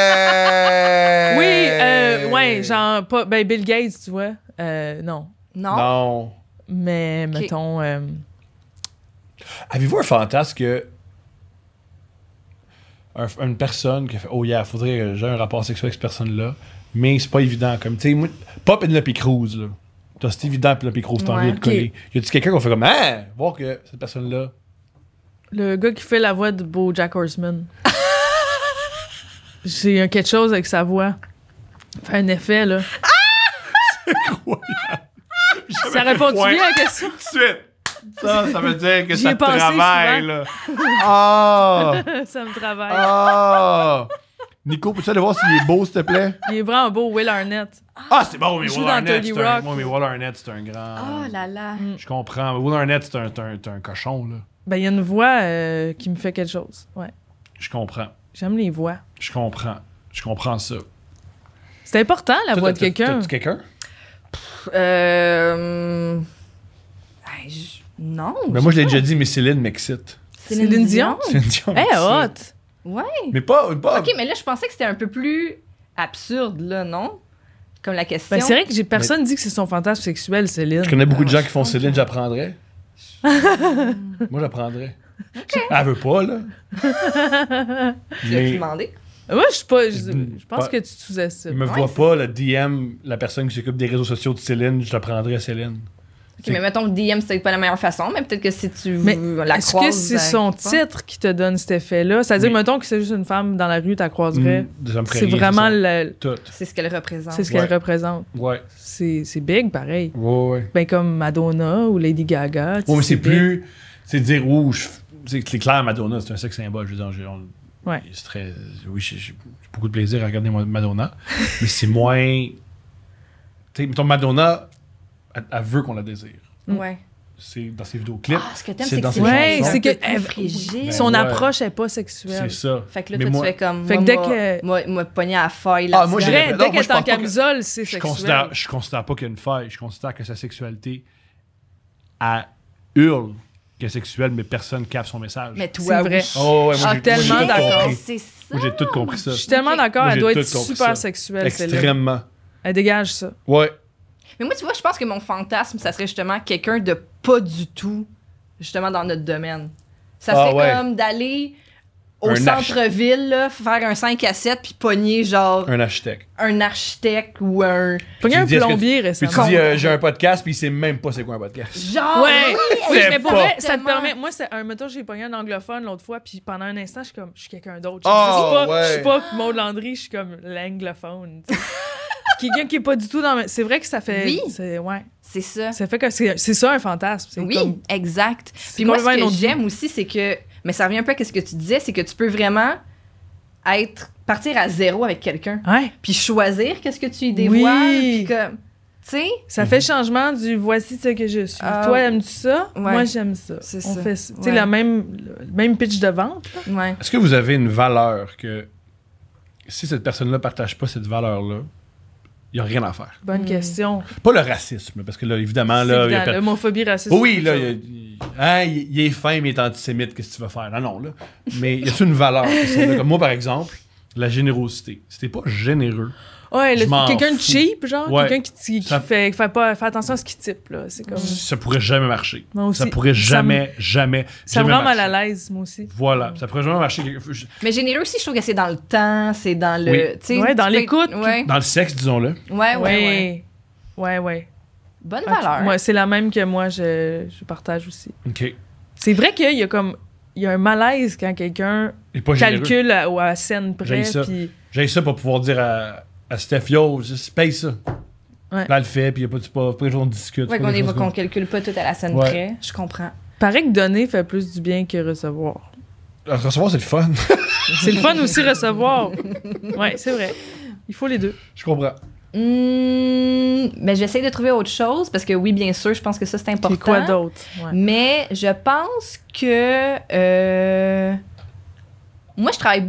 Oui, ouais, genre, pas, ben Bill Gates, tu vois. Non. Non? Non. Mais, Ok. mettons... Avez-vous un fantasme que une personne qui a fait oh yeah, faudrait que j'ai un rapport sexuel avec cette personne-là, mais c'est pas évident. Comme, tu sais, moi, pas Penelope Cruz, là. C'est évident, Penelope Cruz, t'as Ouais. envie de Ok. coller. Y a-tu quelqu'un qu'on fait comme, ah, voir que cette personne-là. Le gars qui fait la voix de BoJack Horseman. J'ai quelque chose avec sa voix. Fait un effet, là. Ça répond-tu Ouais. bien à la question? Tout de suite. Ça veut dire que J'y ça ai te pensé travaille, souvent. là. Ah! Ça me travaille. Ah! Nico, peux-tu aller voir s'il est beau, s'il te plaît? Il est vraiment beau, Will Arnett. Ah, c'est bon, mais Il joue Will dans Arnett, 30 c'est un... Rock. Moi, mais Will Arnett, c'est un grand... Oh là là. Je comprends. Will Arnett, c'est un cochon, là. Ben, il y a une voix qui me fait quelque chose. Ouais. Je comprends. J'aime les voix. Je comprends. Je comprends ça. C'est important, la Toi, voix de t'as- quelqu'un. t'as-tu quelqu'un? Non. Ben, moi, je l'ai déjà dit, mais Céline m'excite. Céline Dion? Céline Dion Hey, m'excite. hot! Ouais. Mais pas... Ok, mais là, je pensais que c'était un peu plus absurde, là, non? Comme la question. Ben, c'est vrai que j'ai personne dit que c'est son fantasme sexuel, Céline. Je connais beaucoup de gens Ah, qui font je Céline, j'apprendrais. Moi, j'apprendrais. Elle veut pas, là. Tu l'as-tu demandé? Moi, je suis pas. Je pense Pas- que tu te sous-estimes. Il me Ouais, voit c'est pas, le DM, la personne qui s'occupe des réseaux sociaux de Céline, je l'apprendrais à Céline. Ok, mais mettons, DM, c'est peut-être pas la meilleure façon, mais peut-être que si tu Mais la est-ce croises. que c'est son titre qui te donne cet effet-là? C'est-à-dire, Oui. mettons que c'est juste une femme dans la rue, tu la croiserais. Ça me ferait C'est rien, vraiment ça. le. Tout. C'est ce qu'elle représente. C'est ce qu'elle Ouais. représente. Ouais. C'est big, pareil. Ouais. Ben, comme Madonna ou Lady Gaga. tu sais, Ouais, mais c'est big. plus. C'est de dire, c'est clair, Madonna, c'est un sexe symbole. Je veux dire, Ouais. c'est très. Oui, j'ai beaucoup de plaisir à regarder Madonna, mais c'est moins. Tu sais, mettons, Madonna, elle veut qu'on la désire. Ouais. C'est dans ses vidéoclips. Ah, ce que t'aimes, c'est c'est dans que ses c'est Ouais, chansons. c'est que plus frigide. Ben son ouais. approche n'est pas C'est sexuelle. ça. Fait que là, Mais toi, moi- tu fais comme. Fait que dès que- Moi, pogné à la faille Ah, là. moi, Je j'ai dirais, non, dès moi, qu'elle je est en pense pas que- camisole, c'est Je sexuel. considère pas qu'il y a une faille. Je considère que sa sexualité, elle hurle qu'elle est sexuelle, mais personne capte son message. Mais toi, C'est vrai. oui. Oh, ouais, moi, Ah, j'ai tellement tout d'accord. compris. C'est ça. Moi, j'ai tout compris ça. Je suis tellement Ok. d'accord, Moi, elle j'ai doit tout être compris super ça. sexuelle, celle-là. Extrêmement. Elle dégage ça. Ouais. Mais moi, tu vois, je pense que mon fantasme, ça serait justement quelqu'un de pas du tout, justement, dans notre domaine. Ça Ah, serait ouais. comme d'aller au Un centre-ville, là, faire un 5 à 7, puis pogner, genre, Un architecte. un architecte ou un... Pogné un dis, est-ce que plombier Puis tu récemment. dis, j'ai un podcast, puis il sait même pas c'est quoi un podcast. Genre... Ouais, oui, c'est mais pour pas- vrai, ça te Exactement. permet. Moi, c'est un mettons, j'ai pogné un anglophone l'autre fois, puis pendant un instant, je suis comme, je suis quelqu'un d'autre. Oh, Je suis pas ouais. Maud Landry, je suis comme l'anglophone. tu sais. Quelqu'un qui est pas du tout dans. C'est vrai que ça fait. Oui. Ouais. C'est ça. Ça fait que c'est ça un fantasme. C'est Oui, comme- exact. c'est Puis moi, ce complètement une que autre vie. j'aime aussi, c'est que... Mais ça revient un peu à ce que tu disais, c'est que tu peux vraiment partir à zéro avec quelqu'un. Ouais. Puis choisir qu'est-ce que tu y dévoiles. Oui. Puis comme... Tu sais... Ça fait changement du voici ce que je suis. Ah, Toi, aimes-tu ça? ouais. Moi, j'aime ça. C'est On ça. fait ça. Tu Ouais. sais, le même pitch de vente. là. Ouais. Est-ce que vous avez une valeur que si cette personne-là partage pas cette valeur-là, il n'y a rien à faire? Bonne question. Pas le racisme, parce que là, évidemment, là. C'est il y a évident, l'homophobie, racisme. Oui, tout là, ça. il est fin, mais il est antisémite, qu'est-ce que tu vas faire? Non, là. Mais y a-t-il une valeur? Comme moi, par exemple, la générosité. Si t'es pas généreux, Ouais, Je m'en quelqu'un de fous. cheap, genre. Ouais. Quelqu'un qui Ça- fait attention à ce qu'il type, là. C'est comme. ça pourrait jamais marcher. Moi aussi. Ça pourrait jamais, jamais, Ça me jamais rend mal à marcher. l'aise, moi aussi. Voilà, ça pourrait jamais marcher. Mais généreux aussi, je trouve que c'est dans le temps, c'est dans le... Oui. tu sais, Ouais, dans tu peux l'écoute, être- Ouais. Dans le sexe, disons-le. Ouais, ouais, ouais. Ouais. Bonne Ah, valeur. Moi, c'est la même que moi, je partage aussi. OK. C'est vrai qu'il y a comme... Il y a un malaise quand quelqu'un Et pas généreux. calcule à la scène près. J'haïs ça. Puis... J'ai ça pour pouvoir dire à Steph, yo, paye ça. Ouais. Là, elle le fait, puis il n'y a pas quelque chose qu'on discute. Ouais, pas quelque chose qu'on calcule pas tout à la scène Ouais. près. Je comprends. Paraît que donner fait plus du bien que recevoir. Recevoir, c'est le fun. C'est le fun aussi recevoir. Ouais, c'est vrai. Il faut les deux. Je comprends. Mais j'essaie de trouver autre chose parce que oui, bien sûr, je pense que ça, c'est important. Puis quoi d'autre? Ouais. Mais je pense que moi, je travaille.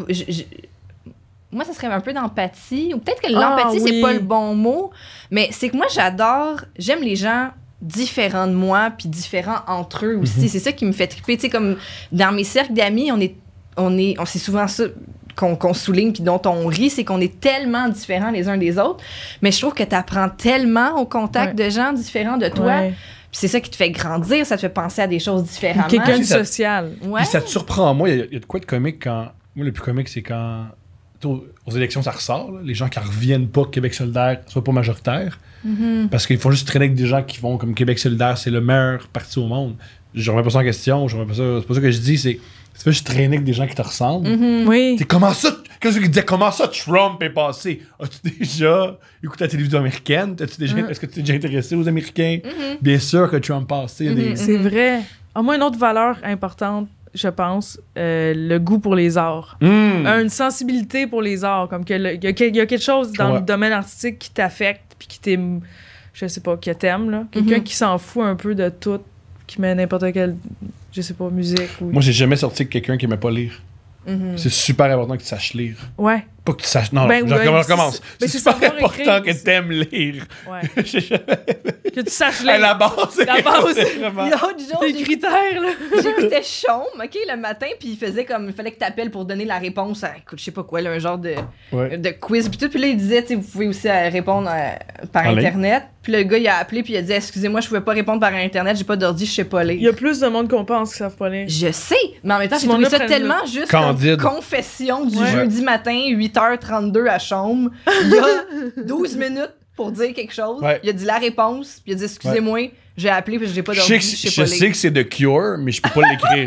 Moi, ça serait un peu d'empathie. Ou peut-être que l'empathie, c'est oui. pas le bon mot. Mais c'est que moi, j'aime les gens différents de moi, puis différents entre eux aussi. C'est ça qui me fait triper. Tu sais, comme dans mes cercles d'amis, on c'est souvent ça qu'on souligne puis dont on rit, c'est qu'on est tellement différents les uns des autres. Mais je trouve que tu apprends tellement au contact de gens différents de toi. Ouais. Puis c'est ça qui te fait grandir, ça te fait penser à des choses différemment. Quelqu'un de Puis ça- social. Ouais. Puis ça te surprend. Moi, il y a de quoi de comique quand. Moi, le plus comique, c'est quand. Aux élections, ça ressort. Là, les gens qui ne reviennent pas Québec solidaire, soit pas majoritaire. Parce qu'ils font juste traîner avec des gens qui vont comme Québec solidaire, c'est le meilleur parti au monde. Je remets pas ça en question. C'est pas ça que je dis. C'est tu fais juste traîner avec des gens qui te ressemblent. Oui. C'est comment ça? Qu'est-ce qu'il disait? Comment ça Trump est passé? As-tu déjà écouté la télévision américaine? Est-ce que tu t'es déjà intéressé aux Américains? Bien sûr que Trump passe. Il y a des... C'est vrai. Moi, une autre valeur importante, je pense, le goût pour les arts. Une sensibilité pour les arts. Comme que il y a quelque chose dans Ouais. le domaine artistique qui t'affecte puis qui t'aime, je sais pas, qui t'aime. Là. Quelqu'un qui s'en fout un peu de tout, qui met n'importe quelle, je sais pas, musique. Ou... Moi, j'ai jamais sorti avec quelqu'un qui aimait pas lire. C'est super important que tu saches lire. Ouais. Pas que tu saches. Non, Ben, je ouais, recommence. c'est C'est super savoir important écrire, que c'est- t'aimes lire. Ouais. J'ai jamais- Que tu saches À lire. la base, c'est La base. c'est vraiment. L'autre jour, Tes critères, là. j'écoutais Chaume, OK, le matin, puis il faisait comme... Il fallait que t'appelles pour donner la réponse à, écoute, je sais pas quoi, là, un genre de Ouais. quiz. Puis tout, puis là, il disait, tu sais, vous pouvez aussi répondre par En ligne. Internet. Puis le gars, il a appelé, puis il a dit, excusez-moi, je pouvais pas répondre par Internet, j'ai pas d'ordi, je sais pas lire. Il y a plus de monde qu'on pense qui savent pas lire. Je sais, mais en même temps, Ce j'ai trouvé monde-là ça prenne tellement juste Candide. comme confession du Ouais. jeudi matin, 8h32 à Chaume. Il y a 12 minutes pour dire quelque chose. Ouais. Il a dit la réponse, puis il a dit, excusez-moi, j'ai appelé, puis j'ai pas Je d'ordi, sais, je sais je pas sais lire. que c'est de Cure, mais je peux pas l'écrire.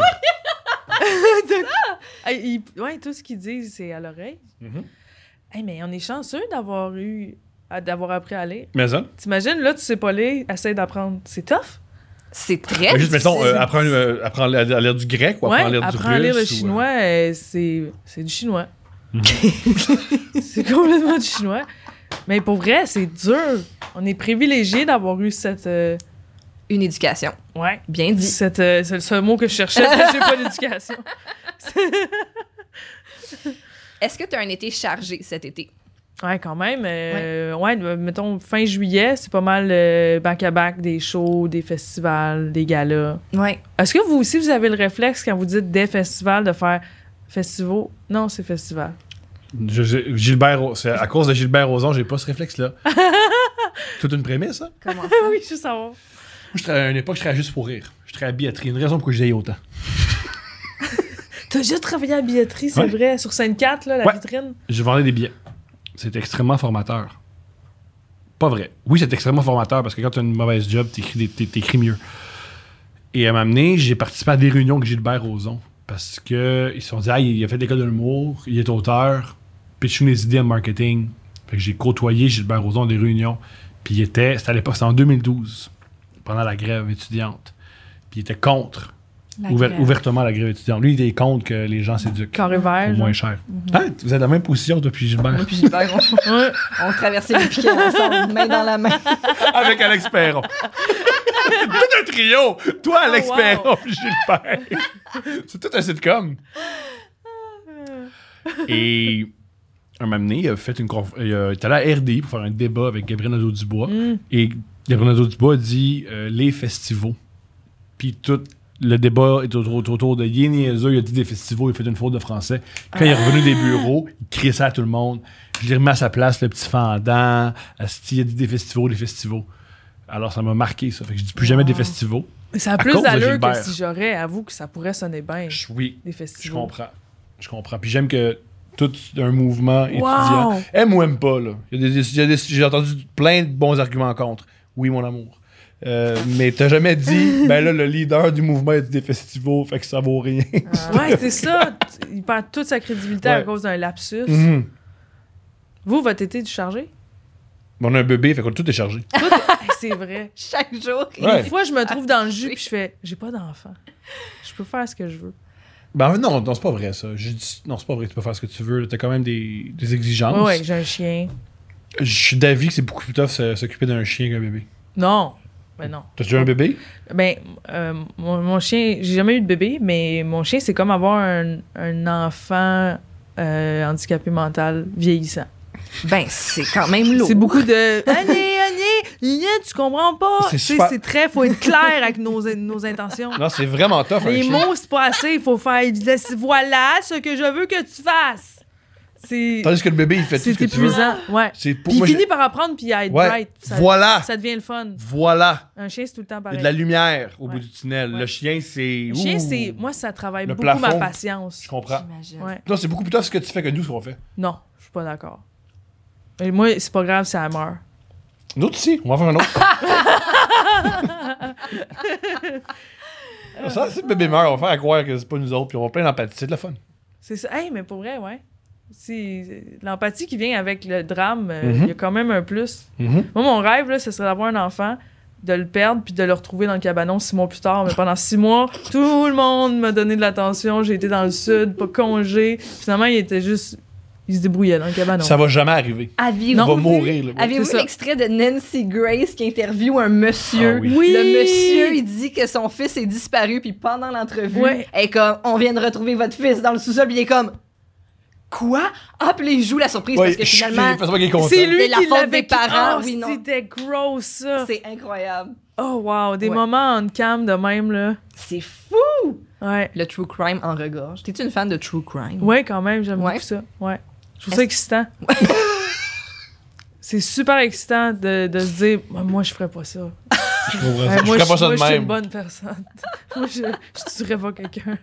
Ouais, tout ce qu'ils disent, c'est à l'oreille. Mhm. Hey, mais on est chanceux d'avoir appris à lire. Mais ça. T'imagines, là, tu sais pas lire, essaie d'apprendre. C'est tough. C'est très Mais juste, mettons, difficile. apprends à lire du grec ou apprends à lire du russe. apprends à lire le ou, chinois, c'est du chinois. C'est complètement du chinois. Mais pour vrai, c'est dur. On est privilégié d'avoir eu cette... Une éducation. ouais. Bien dit. C'est le seul mot que je cherchais, mais j'ai pas d'éducation. Est-ce que tu as un été chargé cet été? Ouais, quand même. Mettons, fin juillet, c'est pas mal back-à-back des shows, des festivals, des galas. Ouais. Est-ce que vous aussi, vous avez le réflexe, quand vous dites des festivals, de faire festivals? Non, c'est festival. C'est à cause de Gilbert Rozon, j'ai pas ce réflexe-là. Toute une prémisse, hein? Comment ça? Oui, je veux savoir. Moi, à une époque, je travaillais juste pour rire. Je travaillais à billetterie. Une raison pourquoi j'aille autant. T'as déjà travaillé à la billetterie, c'est Ouais. vrai, sur scène 4, là, la Ouais. vitrine? Je vendais des billets. C'est extrêmement formateur. Pas vrai. Oui, c'est extrêmement formateur parce que quand tu as une mauvaise job, t'écris mieux. Et à m'amener, j'ai participé à des réunions avec Gilbert Rozon parce qu'ils se sont dit, il a fait l'école de l'humour, il est auteur, pitch-nous des idées en marketing. Fait que j'ai côtoyé Gilbert Rozon dans des réunions. Puis c'était à l'époque, c'était en 2012, pendant la grève étudiante. Puis il était contre, ouvertement la grève étudiante. Lui, il était contre que les gens s'éduquent Carré vert. pour moins cher. Hein? Vous êtes dans la même position depuis Gilbert. Moi puis Gilbert, Ouais. on traversait les piquets ensemble, main dans la main. Avec Alex Perron. C'est tout un trio. Toi, Alex wow. Perron, puis Gilbert. C'est tout un sitcom. Et un moment donné, il a fait il est allé à RDI pour faire un débat avec Gabriel Nadeau-Dubois. Et Gabriel Nadeau-Dubois a dit les festivals. Puis tout le débat est autour de il est niaiseux, il a dit des festivals, il a fait une faute de français. Quand il est revenu des bureaux, il criait ça à tout le monde. Je l'ai remis à sa place, le petit fendant. Asti, il a dit des festivals. Alors ça m'a marqué ça. Fait que je dis plus jamais des festivals. Mais ça a À plus cause de d'allure que Gilbert. si j'aurais, avoue que ça pourrait sonner bien, Oui, des je festivals. comprends. Puis j'aime que tout un mouvement étudiant. Wow. Aime ou aime pas, là. J'ai entendu plein de bons arguments contre. Oui, mon amour. Mais t'as jamais dit, ben là, le leader du mouvement a dit des festivals, fait que ça vaut rien. Ouais, c'est ça. Il perd toute sa crédibilité à Ouais. cause d'un lapsus. Mhm. Vous, votre été du chargé? On a un bébé, fait que tout est chargé. Hey, c'est vrai. Chaque jour. Ouais. Des fois, je me trouve dans le jus puis je fais, j'ai pas d'enfant. Je peux faire ce que je veux. Ben non, c'est pas vrai, ça. Non, c'est pas vrai, tu peux faire ce que tu veux. T'as quand même des exigences. Ouais, j'ai un chien. Je suis d'avis que c'est beaucoup plus tough s'occuper d'un chien qu'un bébé. Non. Ben non. T'as déjà un bébé? Ben, mon chien, j'ai jamais eu de bébé, mais mon chien, c'est comme avoir un enfant handicapé mental vieillissant. Ben, c'est quand même lourd. C'est beaucoup de allez, tu comprends pas. C'est Tu sais, super. c'est très, faut être clair avec nos intentions. Non, c'est vraiment tough, un Les chien. mots, c'est pas assez. Il faut faire. Voilà ce que je veux que tu fasses. C'est Tandis que le bébé, il fait tout c'est ce que tu veux. épuisant. Ouais. C'est pour Puis il moi, finit par apprendre puis à être Ouais. bright. Ça, Voilà. ça devient le fun. Voilà. Un chien, c'est tout le temps Il y a pareil. de la lumière au Ouais. bout du tunnel. Ouais. Le chien, c'est... Le chien, Ouh. c'est. Moi, ça travaille Le beaucoup ma plafond. patience. Je comprends. J'imagine. Ouais. Non, c'est beaucoup plus tough ce que tu fais que nous, ce qu'on fait. Non, je suis pas d'accord. Et moi, c'est pas grave si elle meurt. Nous autres, ici, on va faire un autre. Ça, si le bébé meurt, on va faire croire que c'est pas nous autres, puis on va plein d'empathie. C'est de la fun. C'est ça. Hey, mais pour vrai, ouais. C'est l'empathie qui vient avec le drame, Mhm. il y a quand même un plus. Mhm. Moi, mon rêve, là, ce serait d'avoir un enfant, de le perdre, puis de le retrouver dans le cabanon 6 mois plus tard. Mais pendant 6 mois, tout le monde m'a donné de l'attention. J'ai été dans le sud, pas congé. Finalement, il était juste... Il se débrouillait dans le cabanon. Ça va jamais arriver. Aviez-vous On va vu- mourir, là. Aviez-vous C'est vu ça. l'extrait de Nancy Grace qui interviewe un monsieur? Ah oui. Oui! Le monsieur, il dit que son fils est disparu, puis pendant l'entrevue, Ouais. elle est comme, on vient de retrouver votre fils dans le sous-sol, puis il est comme, quoi? Ah, puis là, il joue la surprise parce que finalement, Parce qu'il est content. C'est lui C'est la qui faute l'avait... des parents, Oh, oui, non. C'était gros, ça. c'est incroyable. Oh, wow. Des Ouais. moments en cam de même, là. C'est fou! Ouais. Le true crime en regorge. T'es-tu une fan de true crime? Ouais, quand même, j'aime Ouais. beaucoup ça. Ouais. Je trouve ça excitant. C'est super excitant de se dire, moi, je ferais pas ça. Je comprends ça. Ouais, Je moi, ferais pas ça de je suis une même. bonne personne. Moi, je tuerais pas quelqu'un.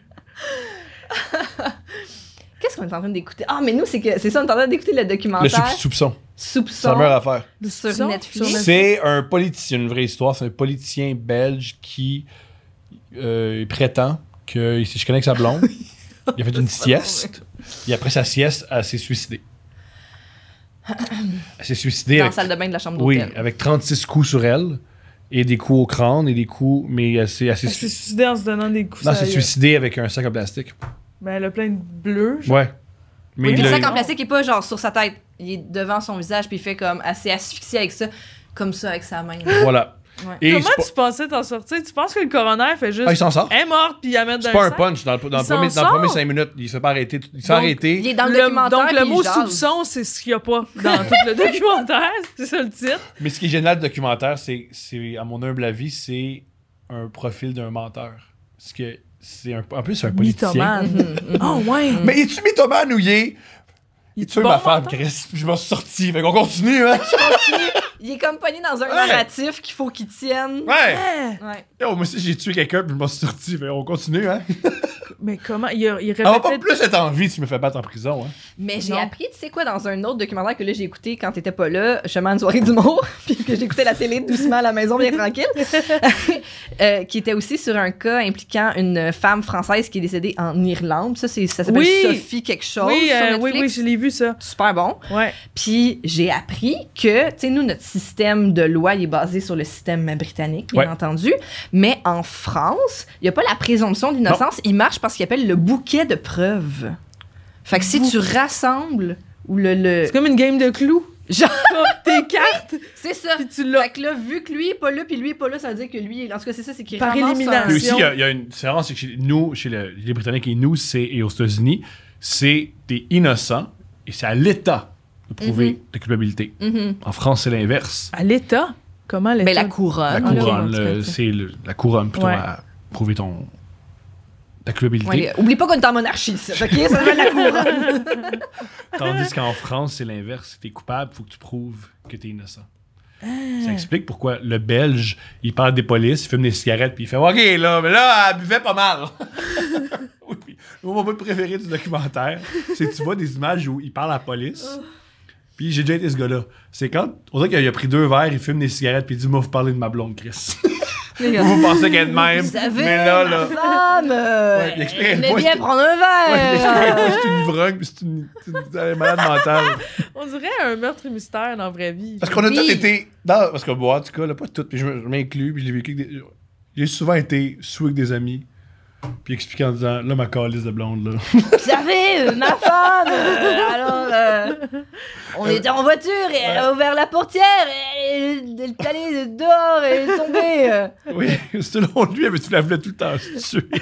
Qu'est-ce qu'on est en train d'écouter? Ah, mais nous, c'est ça, on est en train d'écouter le Le documentaire soupçon. C'est la Soupçon meilleure affaire. sur Soupçon? Netflix. Sur C'est un politicien, une vraie histoire. C'est un politicien belge qui prétend qu'il s'est chicané avec sa blonde. Il a fait une sieste. Et après sa sieste, elle s'est suicidée. Elle s'est suicidée Dans la avec, salle de bain de la chambre oui, d'hôtel. avec 36 coups sur elle. Et des coups au crâne et des coups. Mais elle s'est Elle s'est suicidée en se donnant des coups. non, elle sur s'est la gueule. suicidée avec un sac en plastique. Ben, elle a plein de bleus. genre. Ouais. Mais Oui, il le a- sac en plastique est pas genre sur sa tête. Il est devant son visage, puis il fait comme assez asphyxié avec ça, comme ça avec sa main. Voilà. Ouais. Et Comment c'est tu pensais t'en sortir? Tu penses que le coroner fait juste. pas... Ah, il s'en sort. Elle est morte, puis elle met dans C'est pas un sac? punch dans le Il s'en premier sort. 5 minutes. Il se fait pas arrêter. Il se fait Donc, arrêter. Il est dans le, Le- documentaire. donc, le puis mot il jase. soupçon, c'est ce qu'il n'y a pas dans tout le documentaire. C'est ça le titre. Mais ce qui est génial du documentaire, c'est à mon humble avis, c'est un profil d'un menteur. Parce que c'est en plus, c'est un politicien. Mythomane. Oh, ouais. Mais es-tu mythomane ou il est? Il Tu es bon ma femme, menteur? Chris. Je m'en suis sorti. Fait qu'on continue, hein? Il est comme pogné dans un Ouais. narratif qu'il faut qu'il tienne. Ouais! Eh, Ouais. Yo, moi aussi, j'ai tué quelqu'un, puis je m'en suis sorti. Fait qu'on continue, hein? Mais comment? Il Elle va pas répétait. plus être en vie si je me fais battre en prison, hein? Mais j'ai Non. appris, tu sais quoi, dans un autre documentaire que là j'ai écouté quand t'étais pas là, chemin de soirée d'humour, puis que j'écoutais la télé doucement à la maison bien tranquille, qui était aussi sur un cas impliquant une femme française qui est décédée en Irlande. Ça s'appelle Oui. Sophie quelque chose Oui, sur oui, Netflix. je l'ai vu, ça. Super bon. Ouais. Puis j'ai appris que, tu sais, nous, notre système de loi, il est basé sur le système britannique, bien Ouais. entendu. Mais en France, il n'y a pas la présomption d'innocence. Il marche par ce qu'il appelle le bouquet de preuves. Fait que si tu rassembles ou le... C'est comme une game de clous. Genre, Tes cartes, c'est ça. puis tu l'as. Fait que là, vu que lui est pas là, puis lui est pas là, ça veut dire que lui, en tout cas, c'est ça, c'est qu'il Par ramasse élimination. Puis aussi, il y a une différence, c'est que chez nous, chez les Britanniques et nous, et aux États-Unis, c'est t'es innocent et c'est à l'État de prouver ta culpabilité. Mhm. En France, c'est l'inverse. À l'État? Comment l'État? Ben, la couronne. La Ah, couronne, là, le- ok. c'est la couronne plutôt Ouais. à prouver ta culpabilité. Ouais, oublie pas qu'on est en monarchie, ça. OK? Ça s'appelle la couronne. Tandis qu'en France, c'est l'inverse. Si t'es coupable, il faut que tu prouves que t'es innocent. Ah. Ça explique pourquoi le Belge, il parle des polices, il fume des cigarettes, puis il fait OK, là, mais là, elle buvait pas mal. Oui, puis mon moment préféré du documentaire, c'est que tu vois des images où il parle à la police, puis Puis j'ai déjà été ce gars-là. C'est quand, on dirait qu'il a pris 2 verres, il fume des cigarettes, puis il dit, moi, vous parlez de ma blonde, Chris. Vous pensez qu'elle est de même. Vous savez, mais là, ma femme, il explique à quel elle point bien c'est- prendre un verre. Ouais, c'est une ivrogne, puis c'est une malade mentale. On dirait un meurtre et mystère dans la vraie vie. Parce qu'on a Oui. tous été. Parce que moi, en tout cas, là, pas toutes, puis je m'inclus, puis je l'ai vécu avec des. J'ai souvent été sous avec des amis, puis expliquant en disant, là, ma calice de blonde, là. Vous savez, ma femme, on était en voiture et elle a ouvert la portière et elle est allée dehors et elle est tombée. Oui, selon lui, elle voulait tout le temps se tuer.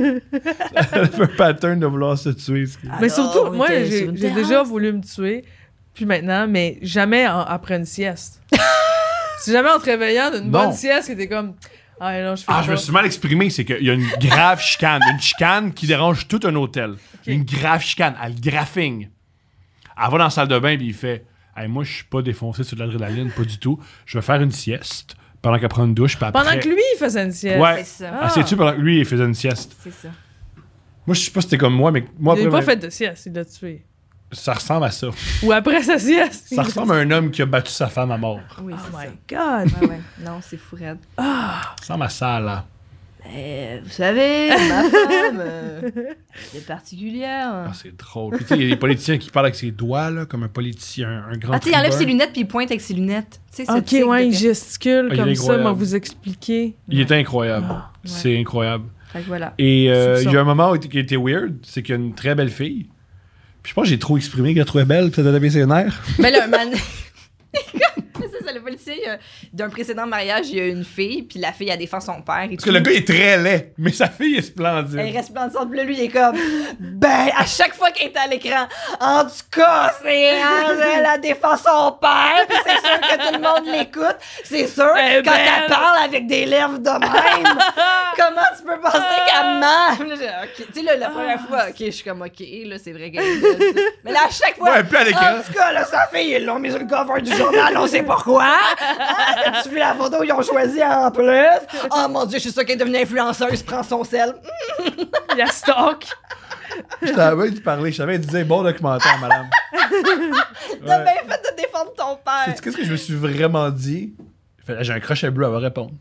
Elle avait un pattern de vouloir se tuer. Mais Alors, surtout, on moi, était j'ai sur une j'ai terrasse. déjà voulu me tuer, puis maintenant, mais jamais après une sieste. C'est jamais en te réveillant d'une Non. bonne sieste que t'es comme, ah non, je fais Ah, pas. je me suis mal exprimé, c'est qu'il y a une grave chicane. Une chicane qui dérange tout un hôtel. Une grave chicane. Elle graphing. Elle va dans la salle de bain, puis il fait, hey, moi, je suis pas défoncé sur de l'adrénaline, pas du tout. Je vais faire une sieste pendant qu'elle prend une douche, puis après. Pendant que lui, il faisait une sieste. Ouais. C'est ça. Ah, sais-tu pendant que lui, il faisait une sieste? C'est ça. Moi, je sais pas si c'était comme moi, mais moi, Il n'a après, pas fait de sieste, il l'a tué. ça ressemble à ça. Ou après sa sieste. Ça ressemble à un homme qui a battu sa femme à mort. Oui, Oh c'est my God. ça. Ouais. Non, c'est fou raide. Ça ressemble à ça, là. Vous savez, ma femme, elle est particulière. Ah, c'est drôle. Puis, tu sais, il y a des politiciens qui parlent avec ses doigts, là, comme un politicien, un grand. Ah, tu sais, il enlève tribun. ses lunettes puis il pointe avec ses lunettes. Tu sais, ce Ok, tic ouais, il de- gesticule Ah, il est comme ça, incroyable. m'a vous expliqué. Il est incroyable. Ah, ouais. C'est incroyable. Fait que voilà. Et il Soupçon. y a un moment qui a été weird, c'est qu'il y a une très belle fille. Puis je pense que j'ai trop exprimé qu'elle la trouvait belle, puis ça devait ses nerfs. Mais là, un man. C'est ça, le policier, d'un précédent mariage, il y a une fille, puis la fille, elle défend son père. Et Parce que le gars est très laid, mais sa fille est splendide. Elle est resplendissante, puis là, lui, il est comme, ben, à chaque fois qu'elle est à l'écran, en tout cas, c'est elle, elle défend son père, puis c'est sûr que tout le monde l'écoute. C'est sûr, Elle est quand elle belle. parle avec des lèvres de même, comment tu peux penser qu'elle ment? Puis là, j'ai, ok, tu sais, là, la première fois, ok, je suis comme, ok, là, c'est vrai qu'elle est belle. Mais là, à chaque fois, Ouais, puis à l'écran. en tout cas, là, sa fille, ils l'ont mis sur le cover du journal, on sait pourquoi. Ah, tu vu la photo, ils ont choisi en plus. Oh mon Dieu, je suis sûre qu'elle est devenue influenceuse, prends son sel. Il y a stock. Je t'avais de parler, je savais, il disait bon documentaire, madame. T'as Ouais. bien fait de défendre ton père. Sais-tu qu'est-ce que je me suis vraiment dit? J'ai un crochet bleu, elle va répondre.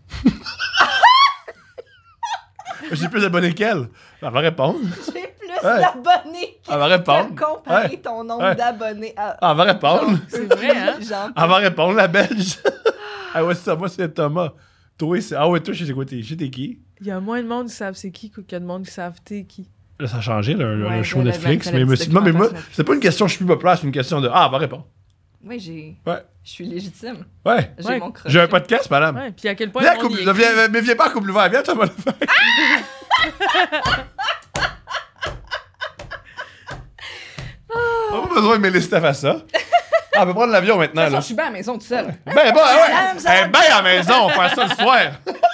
J'ai plus d'abonnés qu'elle. Elle va répondre. J'ai plus Ouais. d'abonnés. Elle va répondre. Comparer Ouais. ton nombre Ouais. d'abonnés à. Elle va répondre. C'est vrai, hein? Genre, Elle va répondre, la belge. Ah ouais, c'est ça, moi c'est Thomas. Toi, c'est. Ah ouais, toi, je sais quoi, t'es qui? Il y a moins de monde qui savent c'est qui qu'il y a de monde qui savent t'es qui. Là, ça a changé, le Ouais, show le- Netflix. le- Mais, le me petit suis- non, mais moi, documentaire sur c'est pas une question, je suis plus populaire, c'est une question de. Ah, elle va répondre. oui, j'ai. Ouais. Je suis légitime. Ouais. J'ai Ouais. mon crochet. J'ai un podcast, madame. Ouais, puis à quel point. Viens, le monde couple, y écrit. mais viens pas à couple ouvert, viens, Thomas le faire. On n'a pas besoin de mêler Steph à ça. Ah, on peut prendre l'avion De maintenant, toute façon, là. je suis bien à la maison tout seul. Ben, bon, ouais. Madame, ça va Ben, à la maison, on va faire ça le soir.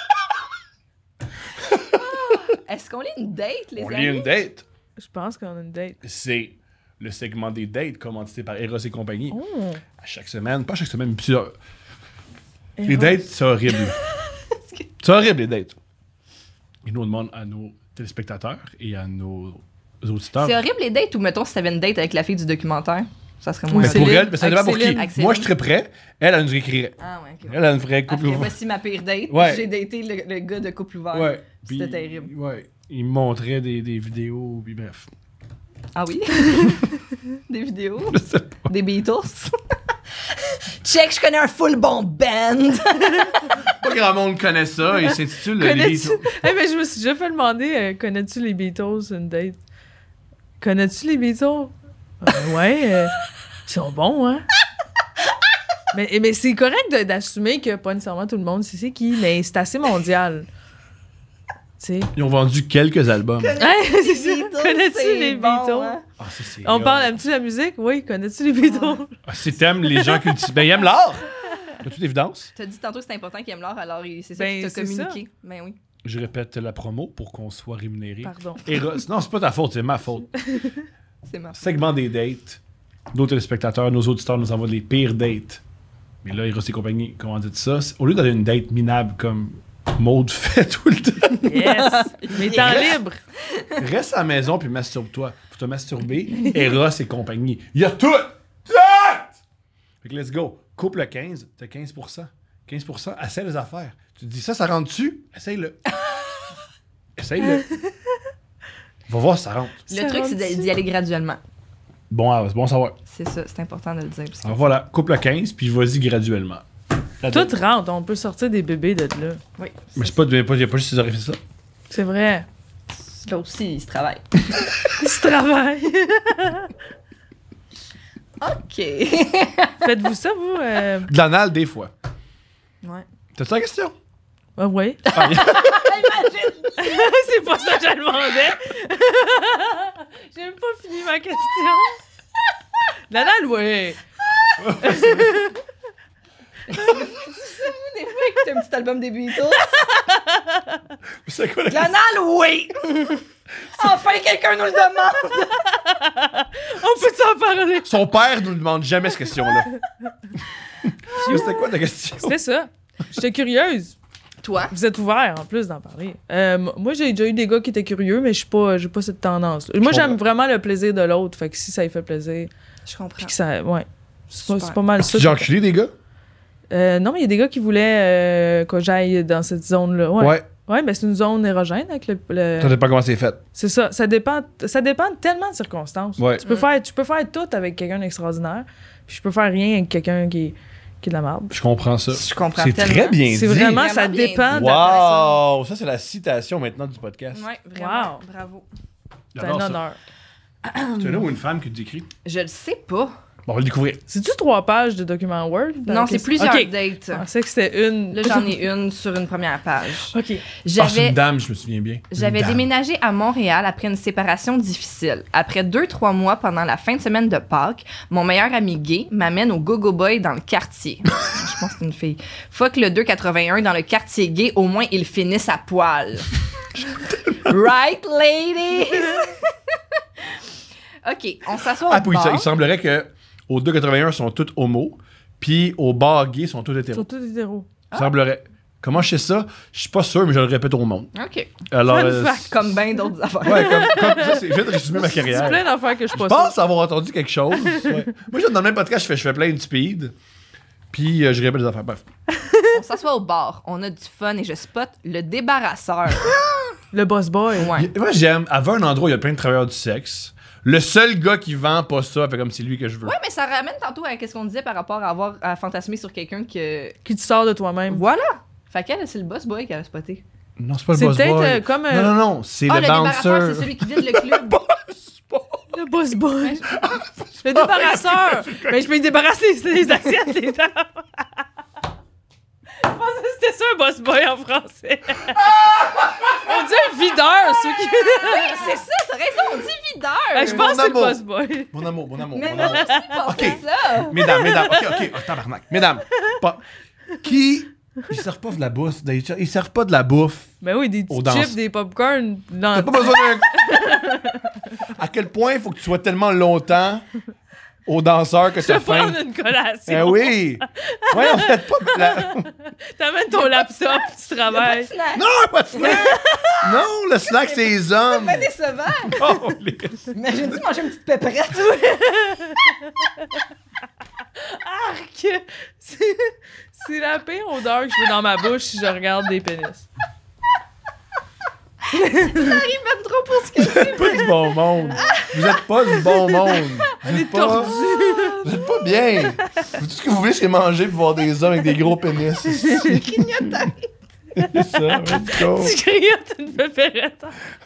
Est-ce qu'on lit une date, les On amis? lit une date. Je pense qu'on a une date. C'est le segment des dates commandité par Eros et compagnie. Oh. À chaque semaine, pas chaque semaine, mais plusieurs. Les Eros. dates, c'est horrible. C'est horrible, les dates. Et nous, on demande à nos téléspectateurs et à nos auditeurs. C'est horrible les dates ou mettons si t'avais une date avec la fille du documentaire? Ça serait moins Mais Céline. pour elle, mais ça Avec dépend pour qui. Céline. Avec Moi, je Céline. serais prêt. Elle nous écrirait. Ah ouais, ok. Elle a une vraie couple Après, ouvert. voici ma pire date. Ouais. J'ai daté le gars de couple ouvert. Ouais. C'était Puis, terrible. Ouais. Il me montrait des vidéos, puis bref. Ah oui? Des vidéos? Je sais pas. Des Beatles? Check, je connais un full bon band! Pas grand monde connaît ça. Il s'intitule les Connais-tu. Beatles. Mais je me suis déjà fait demander connais-tu les Beatles, une date? Connais-tu les Beatles? Ouais, ils sont bons, hein? mais c'est correct d'assumer que pas nécessairement tout le monde sait c'est qui, mais c'est assez mondial. Tu sais. Ils ont vendu quelques albums. Ouais, c'est ça. Beatles, Connais-tu c'est les bon, Beatles? hein? Ah, ça, c'est On hot. parle, aimes-tu la musique? Oui, connais-tu les Beatles? Ah, si t'aimes les gens cultivés. Ben, ils aiment l'art. De toute évidence. T'as dit tantôt que c'est important qu'il aime l'art, alors c'est ça Ben, qui t'a c'est communiqué. Ben oui. Je répète la promo pour qu'on soit rémunéré. Pardon. Eros. Non, c'est pas ta faute, c'est ma faute. C'est ma faute. Segment des dates. Nos téléspectateurs, nos auditeurs nous envoient les pires dates. Mais là, Eros et compagnie, comment dit ça? Au lieu d'aller une date minable comme Maud fait tout le temps, Yes! Mais temps Yes. libre! reste à la maison puis masturbe-toi. Pour te masturber, Eros et compagnie. Il y a tout! Tout! Fait que let's go. Coupe le 15, t'as 15%. 15%, essaie les affaires. Tu te dis, ça rentre dessus? Essaye-le. Essaye-le. Va voir si ça rentre. Le Ça truc, rentre c'est d'y aller graduellement. Bon, c'est bon à savoir. C'est ça, c'est important de le dire. parce que- Alors voilà, coupe le 15, puis vas-y graduellement. Tout rentre, on peut sortir des bébés de là. Oui. Mais c'est pas, y a pas juste ces orifices ça. C'est vrai. Là aussi, il se travaille. Il se travaille. OK. Faites-vous ça, vous? De l'anal, des fois. Ouais. T'as-tu la question? Oui. Ah, C'est pas ça que je demandais. J'ai même pas fini ma question. L'anal, oui. Des fois, écouter un petit album des Beatles. c'est quoi la question? L'anal, oui! Enfin, quelqu'un nous le demande! On peut s'en parler. Son père nous demande jamais cette question-là. C'était quoi ta question? C'était ça. J'étais curieuse. Toi? Vous êtes ouvert en plus d'en parler. Moi, j'ai déjà eu des gars qui étaient curieux, mais j'ai pas cette tendance. Moi, j'aime comprends. vraiment le plaisir de l'autre. Fait que si ça lui fait plaisir, Je comprends. puis que ça. Ouais. C'est Super. pas mal ça. Tu enculé des gars? Non, mais il y a des gars qui voulaient que j'aille dans cette zone-là. Ouais. Ouais, mais c'est une zone érogène avec le... Ça dépend comment c'est fait. C'est ça. Ça dépend de tellement de circonstances. Ouais. Tu peux faire tout avec quelqu'un d'extraordinaire, puis je peux faire rien avec quelqu'un qui est de la merde. Je comprends ça. Je comprends C'est tellement. très bien dit. C'est vraiment, Vraiment ça bien dépend dit. de la personne. Wow! Ça, c'est la citation maintenant du podcast. Ouais, vraiment. Wow. Bravo. C'est J'adore un ça. honneur. Tu as là ou une femme qui te décrit? Je le sais pas. Bon, on va le découvrir. C'est-tu 3 pages de document Word? Non, c'est plusieurs Ok. dates. Je pensais que c'était une. Là, j'en ai une sur une première page. OK. Ah, c'est J'avais une dame, je me souviens bien. J'avais Une dame. déménagé à Montréal après une séparation difficile. Après 2-3 mois pendant la fin de semaine de Pâques, mon meilleur ami gay m'amène au Go-Go Boy dans le quartier. Je pense que c'est une fille. Fuck le 2,81 dans le quartier gay, au moins ils finissent à poil. Right, ladies? OK, on s'assoit au Ah, puis bar. il semblerait que au 2,81 sont tous homo, puis au bar gay sont tous hétéros. Surtout des hétéros. Il semblerait. Comment je sais ça? Je suis pas sûr, mais je le répète au monde. OK. Alors, Fun fact. Comme bien d'autres affaires. ouais, comme ça, je viens de résumer ma C'est carrière. plein d'affaires que je suis Je pas pense sûre. avoir entendu quelque chose. Ouais. Moi, dans le même podcast, je fais plein de speed, puis je répète des affaires. Bref. On s'assoit au bar. On a du fun et je spot le débarrasseur. Le boss boy. Ouais. Moi, j'aime, avoir un endroit où il y a plein de travailleurs du sexe. Le seul gars qui vend pas ça, fait comme c'est lui que je veux. Ouais, mais ça ramène tantôt à ce qu'on disait par rapport à fantasmer sur quelqu'un que. Qui te sort de toi-même. Voilà! Fait qu'elle, c'est le boss boy qu'elle a spoté. Non, c'est pas le C'est boss peut-être boy. comme Non, c'est Ah, le le débarrasseur, bouncer. c'est celui qui vide le club. le boss boy. Le débarrasseur. Mais je peux y débarrasser les assiettes, les tables. Je pensais que c'était ça un boss boy en français. On dit un videur, ceux qui. Oui, c'est ça, t'as raison, on dit videur. Ben, je pense que c'est le amour. boss boy. Mon amour, mon amour, Mais mon non, amour. c'est pas Ok. ça. Mesdames, ok, oh, tabarnak. Mesdames, qui... Ils servent pas de la bouffe. Ils servent pas de la bouffe. Ben oui, des Aux petits danses. chips, des popcorn. T'as pas besoin d'un... À quel point il faut que tu sois tellement longtemps au danseur que Je t'as vais faim. prendre une collation. Eh oui! Ouais, en fait, pas... T'amènes ton laptop, tu travailles. Snack. Non, pas de snack! Non, le snack, c'est les hommes! Pas décevant. Oh, les... Imagine-tu manger une petite péperette. Arc! C'est la pire odeur que je veux dans ma bouche si je regarde des pénis. J'arrive même trop pour ce que Vous êtes pas du bon monde. Vous êtes pas du bon monde. Vous êtes pas... Vous êtes pas bien. Tout ce que vous voulez, c'est manger pour voir des hommes avec des gros pénis. C'est clignotant. ça, let's go. Tu grignotes une pépérette.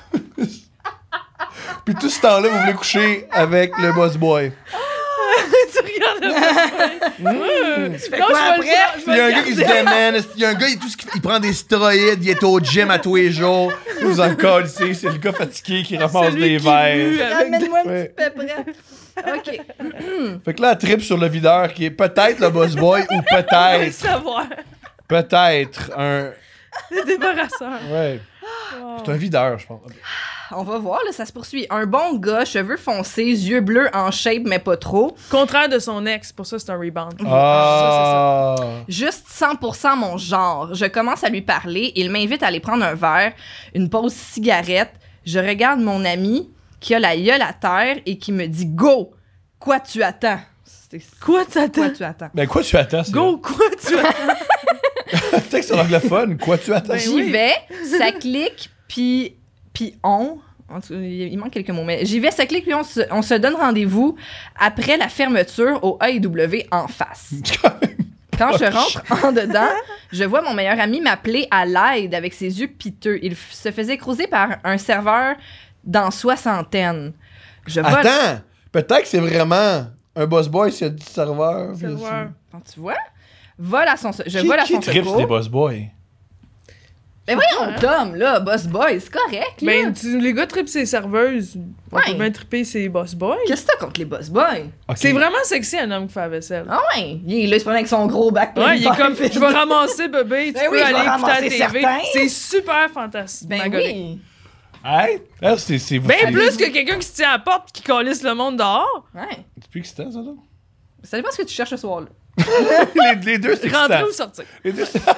Puis tout ce temps-là, vous voulez coucher avec le boss boy. Tu regardes le Tu fais Non, quoi je vais après? le- je Il y vais a un le gars qui se garder. démène. Il y a un gars, il prend des stéroïdes, il est au gym à tous les jours. Vous en ici, c'est le gars fatigué qui ramasse Celui des qui verres. pue avec Ramène-moi une Ouais. petite péperette. OK. Fait que là, elle tripe sur le videur qui est peut-être le boss boy ou le peut-être, savoir. peut-être un... Le débarrasseur. Ouais, Wow. c'est un videur, je pense. On va voir, là, ça se poursuit. Un bon gars, cheveux foncés, yeux bleus en shape, mais pas trop. Contraire de son ex, pour ça c'est un rebound. Ah! Juste 100% mon genre. Je commence à lui parler. Il m'invite à aller prendre un verre, une pause cigarette. Je regarde mon ami qui a la gueule à terre et qui me dit « Go! Quoi tu attends? » Quoi tu attends? Quoi tu attends? Ben, quoi tu attends? c'est Go, quoi tu attends? là. Texte en anglophone, quoi tu attends? Ben J'y oui. vais, ça clique, puis on... En tout cas, il manque quelques mots, mais j'y vais, ça clique, puis on se donne rendez-vous après la fermeture au AEW en face. Quand je rentre en dedans, je vois mon meilleur ami m'appeler à l'aide avec ses yeux piteux. Il se faisait croiser par un serveur dans soixantaine. Je vole... Attends! Peut-être que c'est vraiment un boss boy s'il y a du serveur. Quand tu vois, vole à son... Je Qui vole à son tripe sur secours. des boss boys? Mais voyons, Tom, là, boss boy, c'est correct, là. Ben, les gars trippent ses serveuses. On Ouais. peut bien tripper ses boss boys. Qu'est-ce que t'as contre les boss boys? Ok. C'est vraiment sexy un homme qui fait la vaisselle. Ah ouais, il est là, il se promène avec son gros bac. plein Ouais, de il est comme, verre. je vais ramasser bébé, tu Ben peux oui, je vais aller écouter la ramasser TV. certains. C'est super fantastique. Ben magonique. oui. Hey! Là, c'est Ben plus que quelqu'un qui se tient à la porte et qui calisse le monde dehors. Ouais. C'est plus excitant, ça, là? Ça dépend ce que tu cherches ce soir-là. les deux, c'est Rentrer excitant. ou sortir. Les deux, c'est...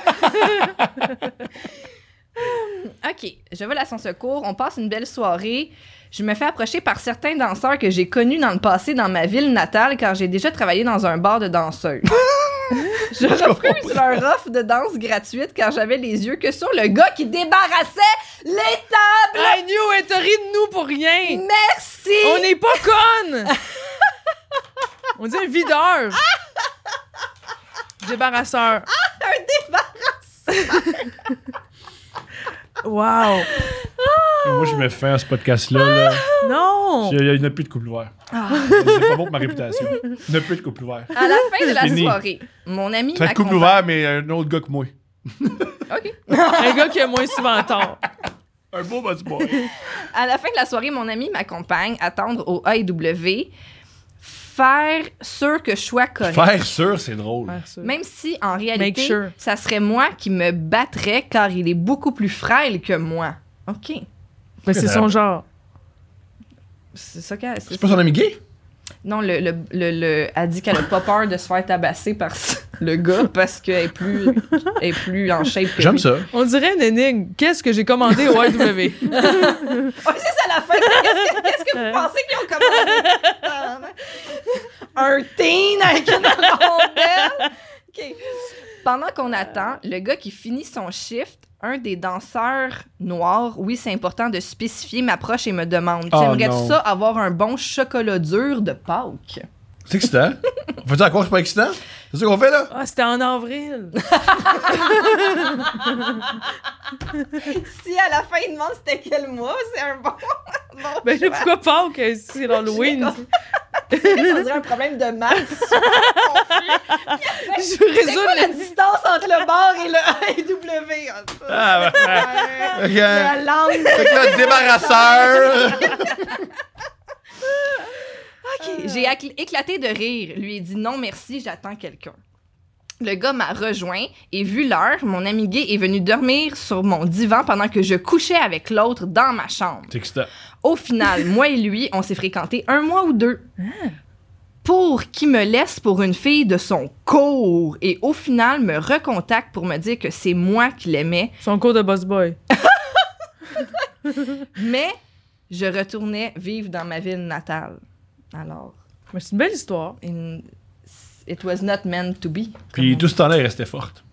OK, je vole à son secours, on passe une belle soirée. Je me fais approcher par certains danseurs que j'ai connus dans le passé dans ma ville natale car j'ai déjà travaillé dans un bar de danseuses. Je refuse leur offre de danse gratuite car j'avais les yeux que sur le gars qui débarrassait les tables. I knew it, t'as ri de nous pour rien. Merci! On n'est pas connes. On dit un videur. Débarrasseur. Un débarrasseur! Wow. Moi, je me fais à ce podcast-là. Là. Non. Il n'y a plus de couple ouvert. C'est pas bon pour ma réputation. Il n'y a plus de couple ouvert. À la fin de la Fini. soirée, mon ami Très couple m'accompagne. ouvert, mais un autre gars que moi. OK. Un gars qui est moins souvent tort. Un beau boss boy. À la fin de la soirée, mon ami m'accompagne attendre au AEW, faire sûr que je sois correct. Faire sûr, c'est drôle. Faire ça. Même si, en Make réalité, sure. ça serait moi qui me battrais car il est beaucoup plus frêle que moi. OK. Mais c'est son genre. C'est ça qu'elle... C'est pas son ami gay? Non, elle dit qu'elle a pas peur de se faire tabasser par le gars parce qu'elle est plus en shape que J'aime lui. ça. On dirait une énigme. Qu'est-ce que j'ai commandé au AEW? Oh, c'est ça la fin. Qu'est-ce que vous pensez qu'ils ont commandé? Un teen avec une rondelle? OK. Pendant qu'on attend, le gars qui finit son shift, un des danseurs noirs, oui, c'est important de spécifier, m'approche et me demande Oh T'aimerais-tu non. ça avoir un bon chocolat dur de Pâques? C'est excitant. On fait ça encore, c'est pas excitant? C'est ça qu'on fait, là? Ah, c'était en avril. Si à la fin il demande c'était quel mois, c'est un bon. Ben là, pourquoi pas que c'est l'Halloween? On dirait un problème de masse. Je C'est quoi résume la distance entre le bar et le AEW? Ah, Ouais. Ok. La langue. Fait que là, débarrasseur! OK. J'ai éclaté de rire. Lui ai dit non merci, j'attends quelqu'un. Le gars m'a rejoint et vu l'heure, mon ami gay est venu dormir sur mon divan pendant que je couchais avec l'autre dans ma chambre. C'est excitant. Au final, moi et lui, on s'est fréquentés 1 mois ou 2. Pour qu'il me laisse pour une fille de son cours et au final me recontacte pour me dire que c'est moi qui l'aimais, son cours de boss boy. mais je retournais vivre dans ma ville natale. Alors, Mais c'est une belle histoire. it was not meant to be. Puis tout ce temps-là, il restait forte.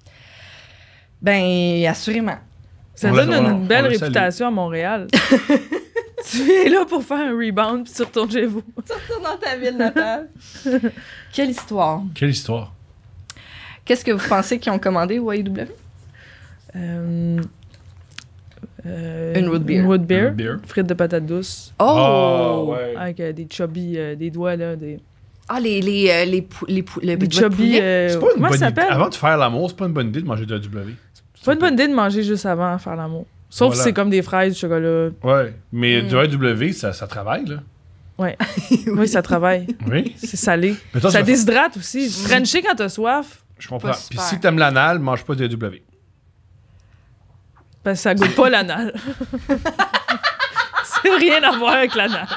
Ben, assurément. Ça On donne la- on- une belle on la réputation à Montréal. Tu viens là pour faire un rebound puis tu retournes chez vous. Retourne dans ta ville natale. Quelle histoire. Quelle histoire. Qu'est-ce que vous pensez qu'ils ont commandé au AEW? Une root beer. Une root beer. Root beer. Frites de patates douces. Oh! Ah, ouais. Avec des chubby, des doigts, là. Des Le chubby. C'est pas une comment bonne ça idée. s'appelle? Avant de faire l'amour, c'est pas une bonne idée de manger de la W. C'est pas une bonne idée de manger juste avant de faire l'amour. Sauf Voilà. si c'est comme des fraises, du chocolat. Ouais. Mais du AW, ça travaille, là. Ouais. Oui, ça travaille. Oui. C'est salé. Mais toi, Ça ça fait- déshydrate aussi. Frencher quand t'as soif, Je comprends. Pas Puis super. si t'aimes l'anal, mange pas de W. parce que ça goûte pas l'anal. C'est rien à voir avec l'anal.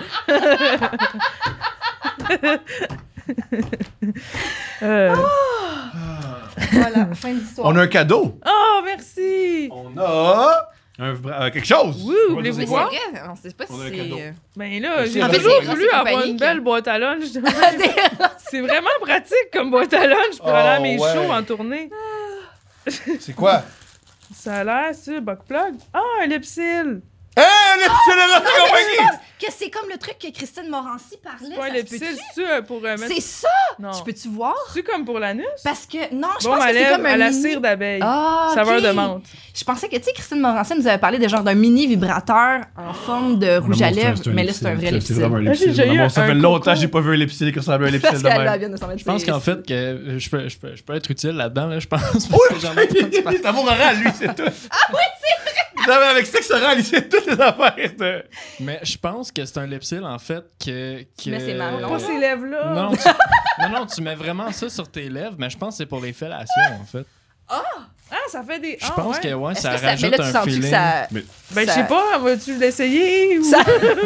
Voilà, fin de l'histoire. On a un cadeau. Oh, merci! On a Quelque chose! Oui, On va voulez-vous dire Mais quoi? voir? c'est vrai, on sait pas On a un si cadeau. c'est... Ben là, Merci, j'ai en fait, toujours c'est voulu Ross et avoir compagnie une belle qui- boîte à lunch. C'est vraiment pratique comme boîte à lunch pour aller à mes ouais. shows en tournée. C'est quoi? Ça a l'air, ça, Buckplug. Ah, un Lipsil! Hein, l'accélérateur de compagnie! Que c'est comme le truc que Christine Morancy parlait. C'est pas un ça se Lipsil, peut-tu? c'est pour mettre... C'est ça! Non. Tu peux-tu voir? C'est comme pour l'anus? Parce que, non, je Bon, pense ma que c'est lèvre comme un à la mini... cire d'abeille. Ah, Saveur ok. de menthe. Je pensais que, tu sais, Christine Morancy nous avait parlé de genre d'un mini vibrateur en forme de rouge à lèvres, mais là, c'est un vrai C'est lipsil. vraiment un Là, j'ai lipsil. déjà eu Maman, ça un fait longtemps que coco. j'ai pas vu un lipsil qui ressemble à un lipsil Parce de qu'elle même. vient de s'en mettre Je pense ses- qu'en fait, que je peux être utile là-dedans, là, je pense. Parce Oui, que j'en ai entendu parler. c'est amour oral, lui, c'est tout. Ah oui, c'est vrai! Avec sexe oral, il sait toutes les affaires. Mais je pense que c'est un lipsil, en fait, que... Mais c'est marrant. Pas ces lèvres-là. Non, tu mets vraiment ça sur tes lèvres, mais je pense que c'est pour les fellations, en fait. Ah, ça fait des... Je pense que, ouais, Est-ce ça que rajoute mais là, tu un sens-tu que feeling. ça... Ben, je ça- sais pas, vas-tu l'essayer? Ou... Ça...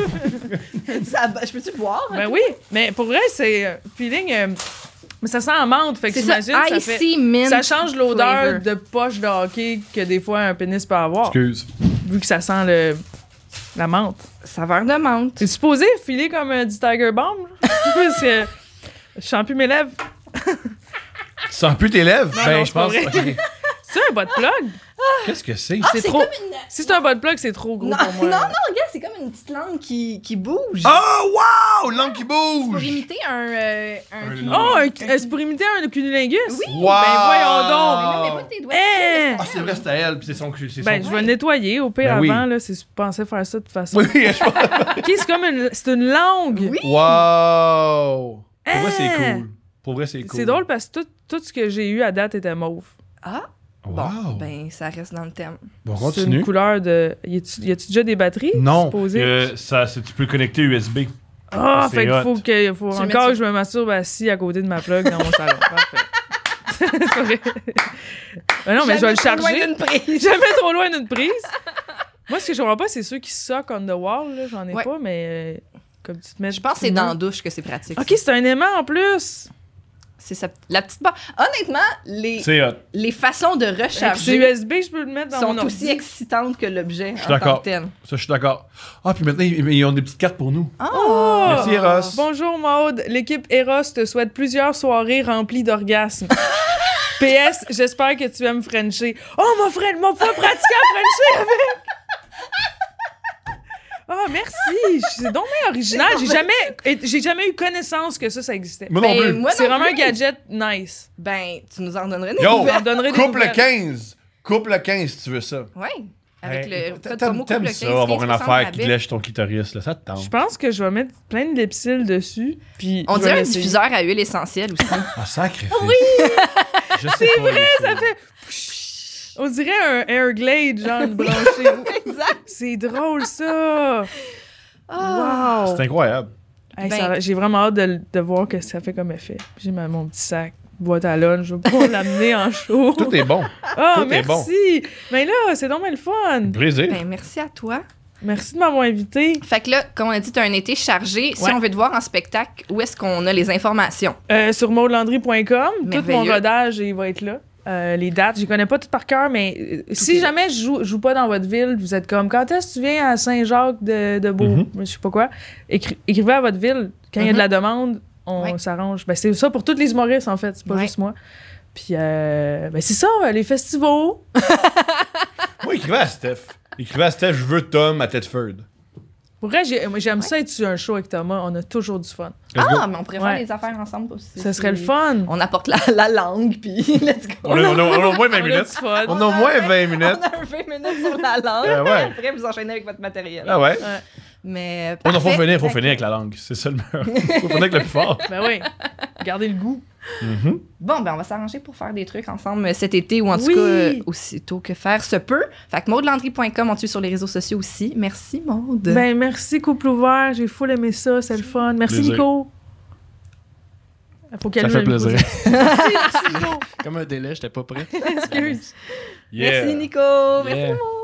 Je peux-tu voir? Ben oui, mais pour vrai, c'est feeling... mais ça sent la menthe, fait que C'est ça, j'imagine ça fait... Icy Mint Ça change l'odeur flavor. de poche de hockey que des fois un pénis peut avoir, Excuse. vu que ça sent la menthe. Saveur de menthe. T'es supposé filer comme du Tiger Bomb? Là? Parce que je sens plus mes lèvres. Tu sens plus tes lèvres? Non, Ben, non, je pense. c'est pas vrai. Ok. C'est un bot plug? Qu'est-ce que c'est? c'est trop... comme une... Si c'est un bot plug, c'est trop gros Non, pour moi. non, regarde, c'est comme une petite langue qui bouge. Oh, wow! Langue qui Pour bouge! imiter un Oh, c'est pour imiter un cunilingus? Oui. Wow! Ben voyons donc. Mais là, mets pas tes doigts Hein? Ah, c'est vrai, c'était elle, puis c'est son cul. Ben, je vais le nettoyer au pire Ben oui. avant, là, si je pensais faire ça de toute façon. Oui, je pense. OK, c'est comme c'est une langue. Oui. Wow! Pour vrai, c'est Hein? cool. Pour vrai, c'est cool. C'est drôle parce que tout ce que j'ai eu à date était mauve. Ah, Wow! bon, ben, ça reste dans le thème. Bon, C'est une continue. couleur de... Y a-tu déjà des batteries? Non, supposées? tu peux le connecter USB. Ah, c'est fait qu'il hot. faut Tu le encore mets que sur- je me masturbe assis à côté de ma plug dans mon salon. Parfait. C'est pas vrai. Ben non, mais je vais le Jamais trop loin charger. d'une prise. Jamais trop loin d'une prise. Moi, ce que je comprends pas, c'est ceux qui suck on the wall. Là. J'en ai Ouais. pas, mais comme tu te mets... Je pense que c'est dans la douche que c'est pratique. OK, c'est un aimant en plus. C'est la petite barre. Honnêtement, C'est hot. les façons de C'est recharger USB, je peux le mettre dans sont mon aussi ordi. excitantes que l'objet en suis tant d'accord. que tel. Ça, je suis d'accord. Ah, puis maintenant, ils ont des petites cartes pour nous. Oh! Merci, Eros. Bonjour, Maude. L'équipe Eros te souhaite plusieurs soirées remplies d'orgasmes. PS, j'espère que tu aimes Frencher. Oh, mon frère, mon pas pratiqué à Frencher avec! Ah, merci! C'est donc bien original. J'ai jamais eu connaissance que ça existait. Moi non Ben, plus. moi C'est non vraiment un plus. gadget nice. Ben, tu nous en donnerais des Yo, nouvelles. en donnerai des couple nouvelles. 15. Couple 15 si tu veux ça. Ouais. Avec Hey, le code promo T'aimes couple ça, 15, avoir une 15% affaire de qui rabais. lèche ton clitoris, là. Ça te tente. Je pense que je vais mettre plein de lipsil dessus. Puis On je vais dirait un l'essayer. diffuseur à huile essentielle aussi. Ah, sacrifice. Oui! C'est vrai, Ça fait... On dirait un Airglade, genre de blanchir. Exact. C'est drôle, ça! Ah. Wow! C'est incroyable. Hey, Ben- j'ai vraiment hâte de voir que ça fait comme effet. J'ai mon petit sac, boîte à lunch, je vais pouvoir l'amener en show. Tout est bon. Ah, tout est bon. merci! Mais là, c'est donc bien le fun! Plaisir. Ben, merci à toi. Merci de m'avoir invité. Fait que là, comme on a dit, t'as un été chargé. Si Ouais. on veut te voir en spectacle, où est-ce qu'on a les informations? Sur maudelandry.com, tout mon Merveilleux. rodage il va être là. Les dates, je les connais pas toutes par cœur, mais si est là. jamais je joue pas dans votre ville, vous êtes comme quand est-ce que tu viens à Saint-Jacques de Beau, je sais pas quoi, écrivez à votre ville. Quand il y a de la demande, on Ouais. s'arrange. Ben, c'est ça pour tous les humoristes, en fait, c'est pas Ouais. juste moi. Puis, ben, c'est ça, les festivals. Moi, écrivez à Steph. Écrivez à Steph, je veux Tom à Tedford. Pour vrai, j'aime ça être sur un show avec Thomas. On a toujours du fun. Let's go. Ah, mais on pourrait Ouais. faire des affaires ensemble aussi. Ça serait le fun. On apporte la langue, puis let's go. On a au moins 20 On a du minutes. fun. On a au moins 20 minutes. On a un 20 minutes sur la langue. Ah ouais. Après, vous enchaînez avec votre matériel. Ah ouais. Mais On faut parfait. finir, faut Fait que- finir avec la langue. C'est ça le meilleur. Faut finir avec le plus fort. Ben oui. Gardez le goût. Bon, ben on va s'arranger pour faire des trucs ensemble cet été ou en tout Oui. cas aussitôt que faire se peut. Fait que maudelandry.com, on tue sur les réseaux sociaux aussi. Merci Maude. Ben, merci, couple ouvert. J'ai full aimé ça. C'est le fun. Merci, Plaisir. Nico. Faut Ça calmer fait le micro. plaisir. Merci, Nico. Comme un délai, j'étais pas prêt. Excuse. Yeah. Merci Nico. Merci Yeah. Maude.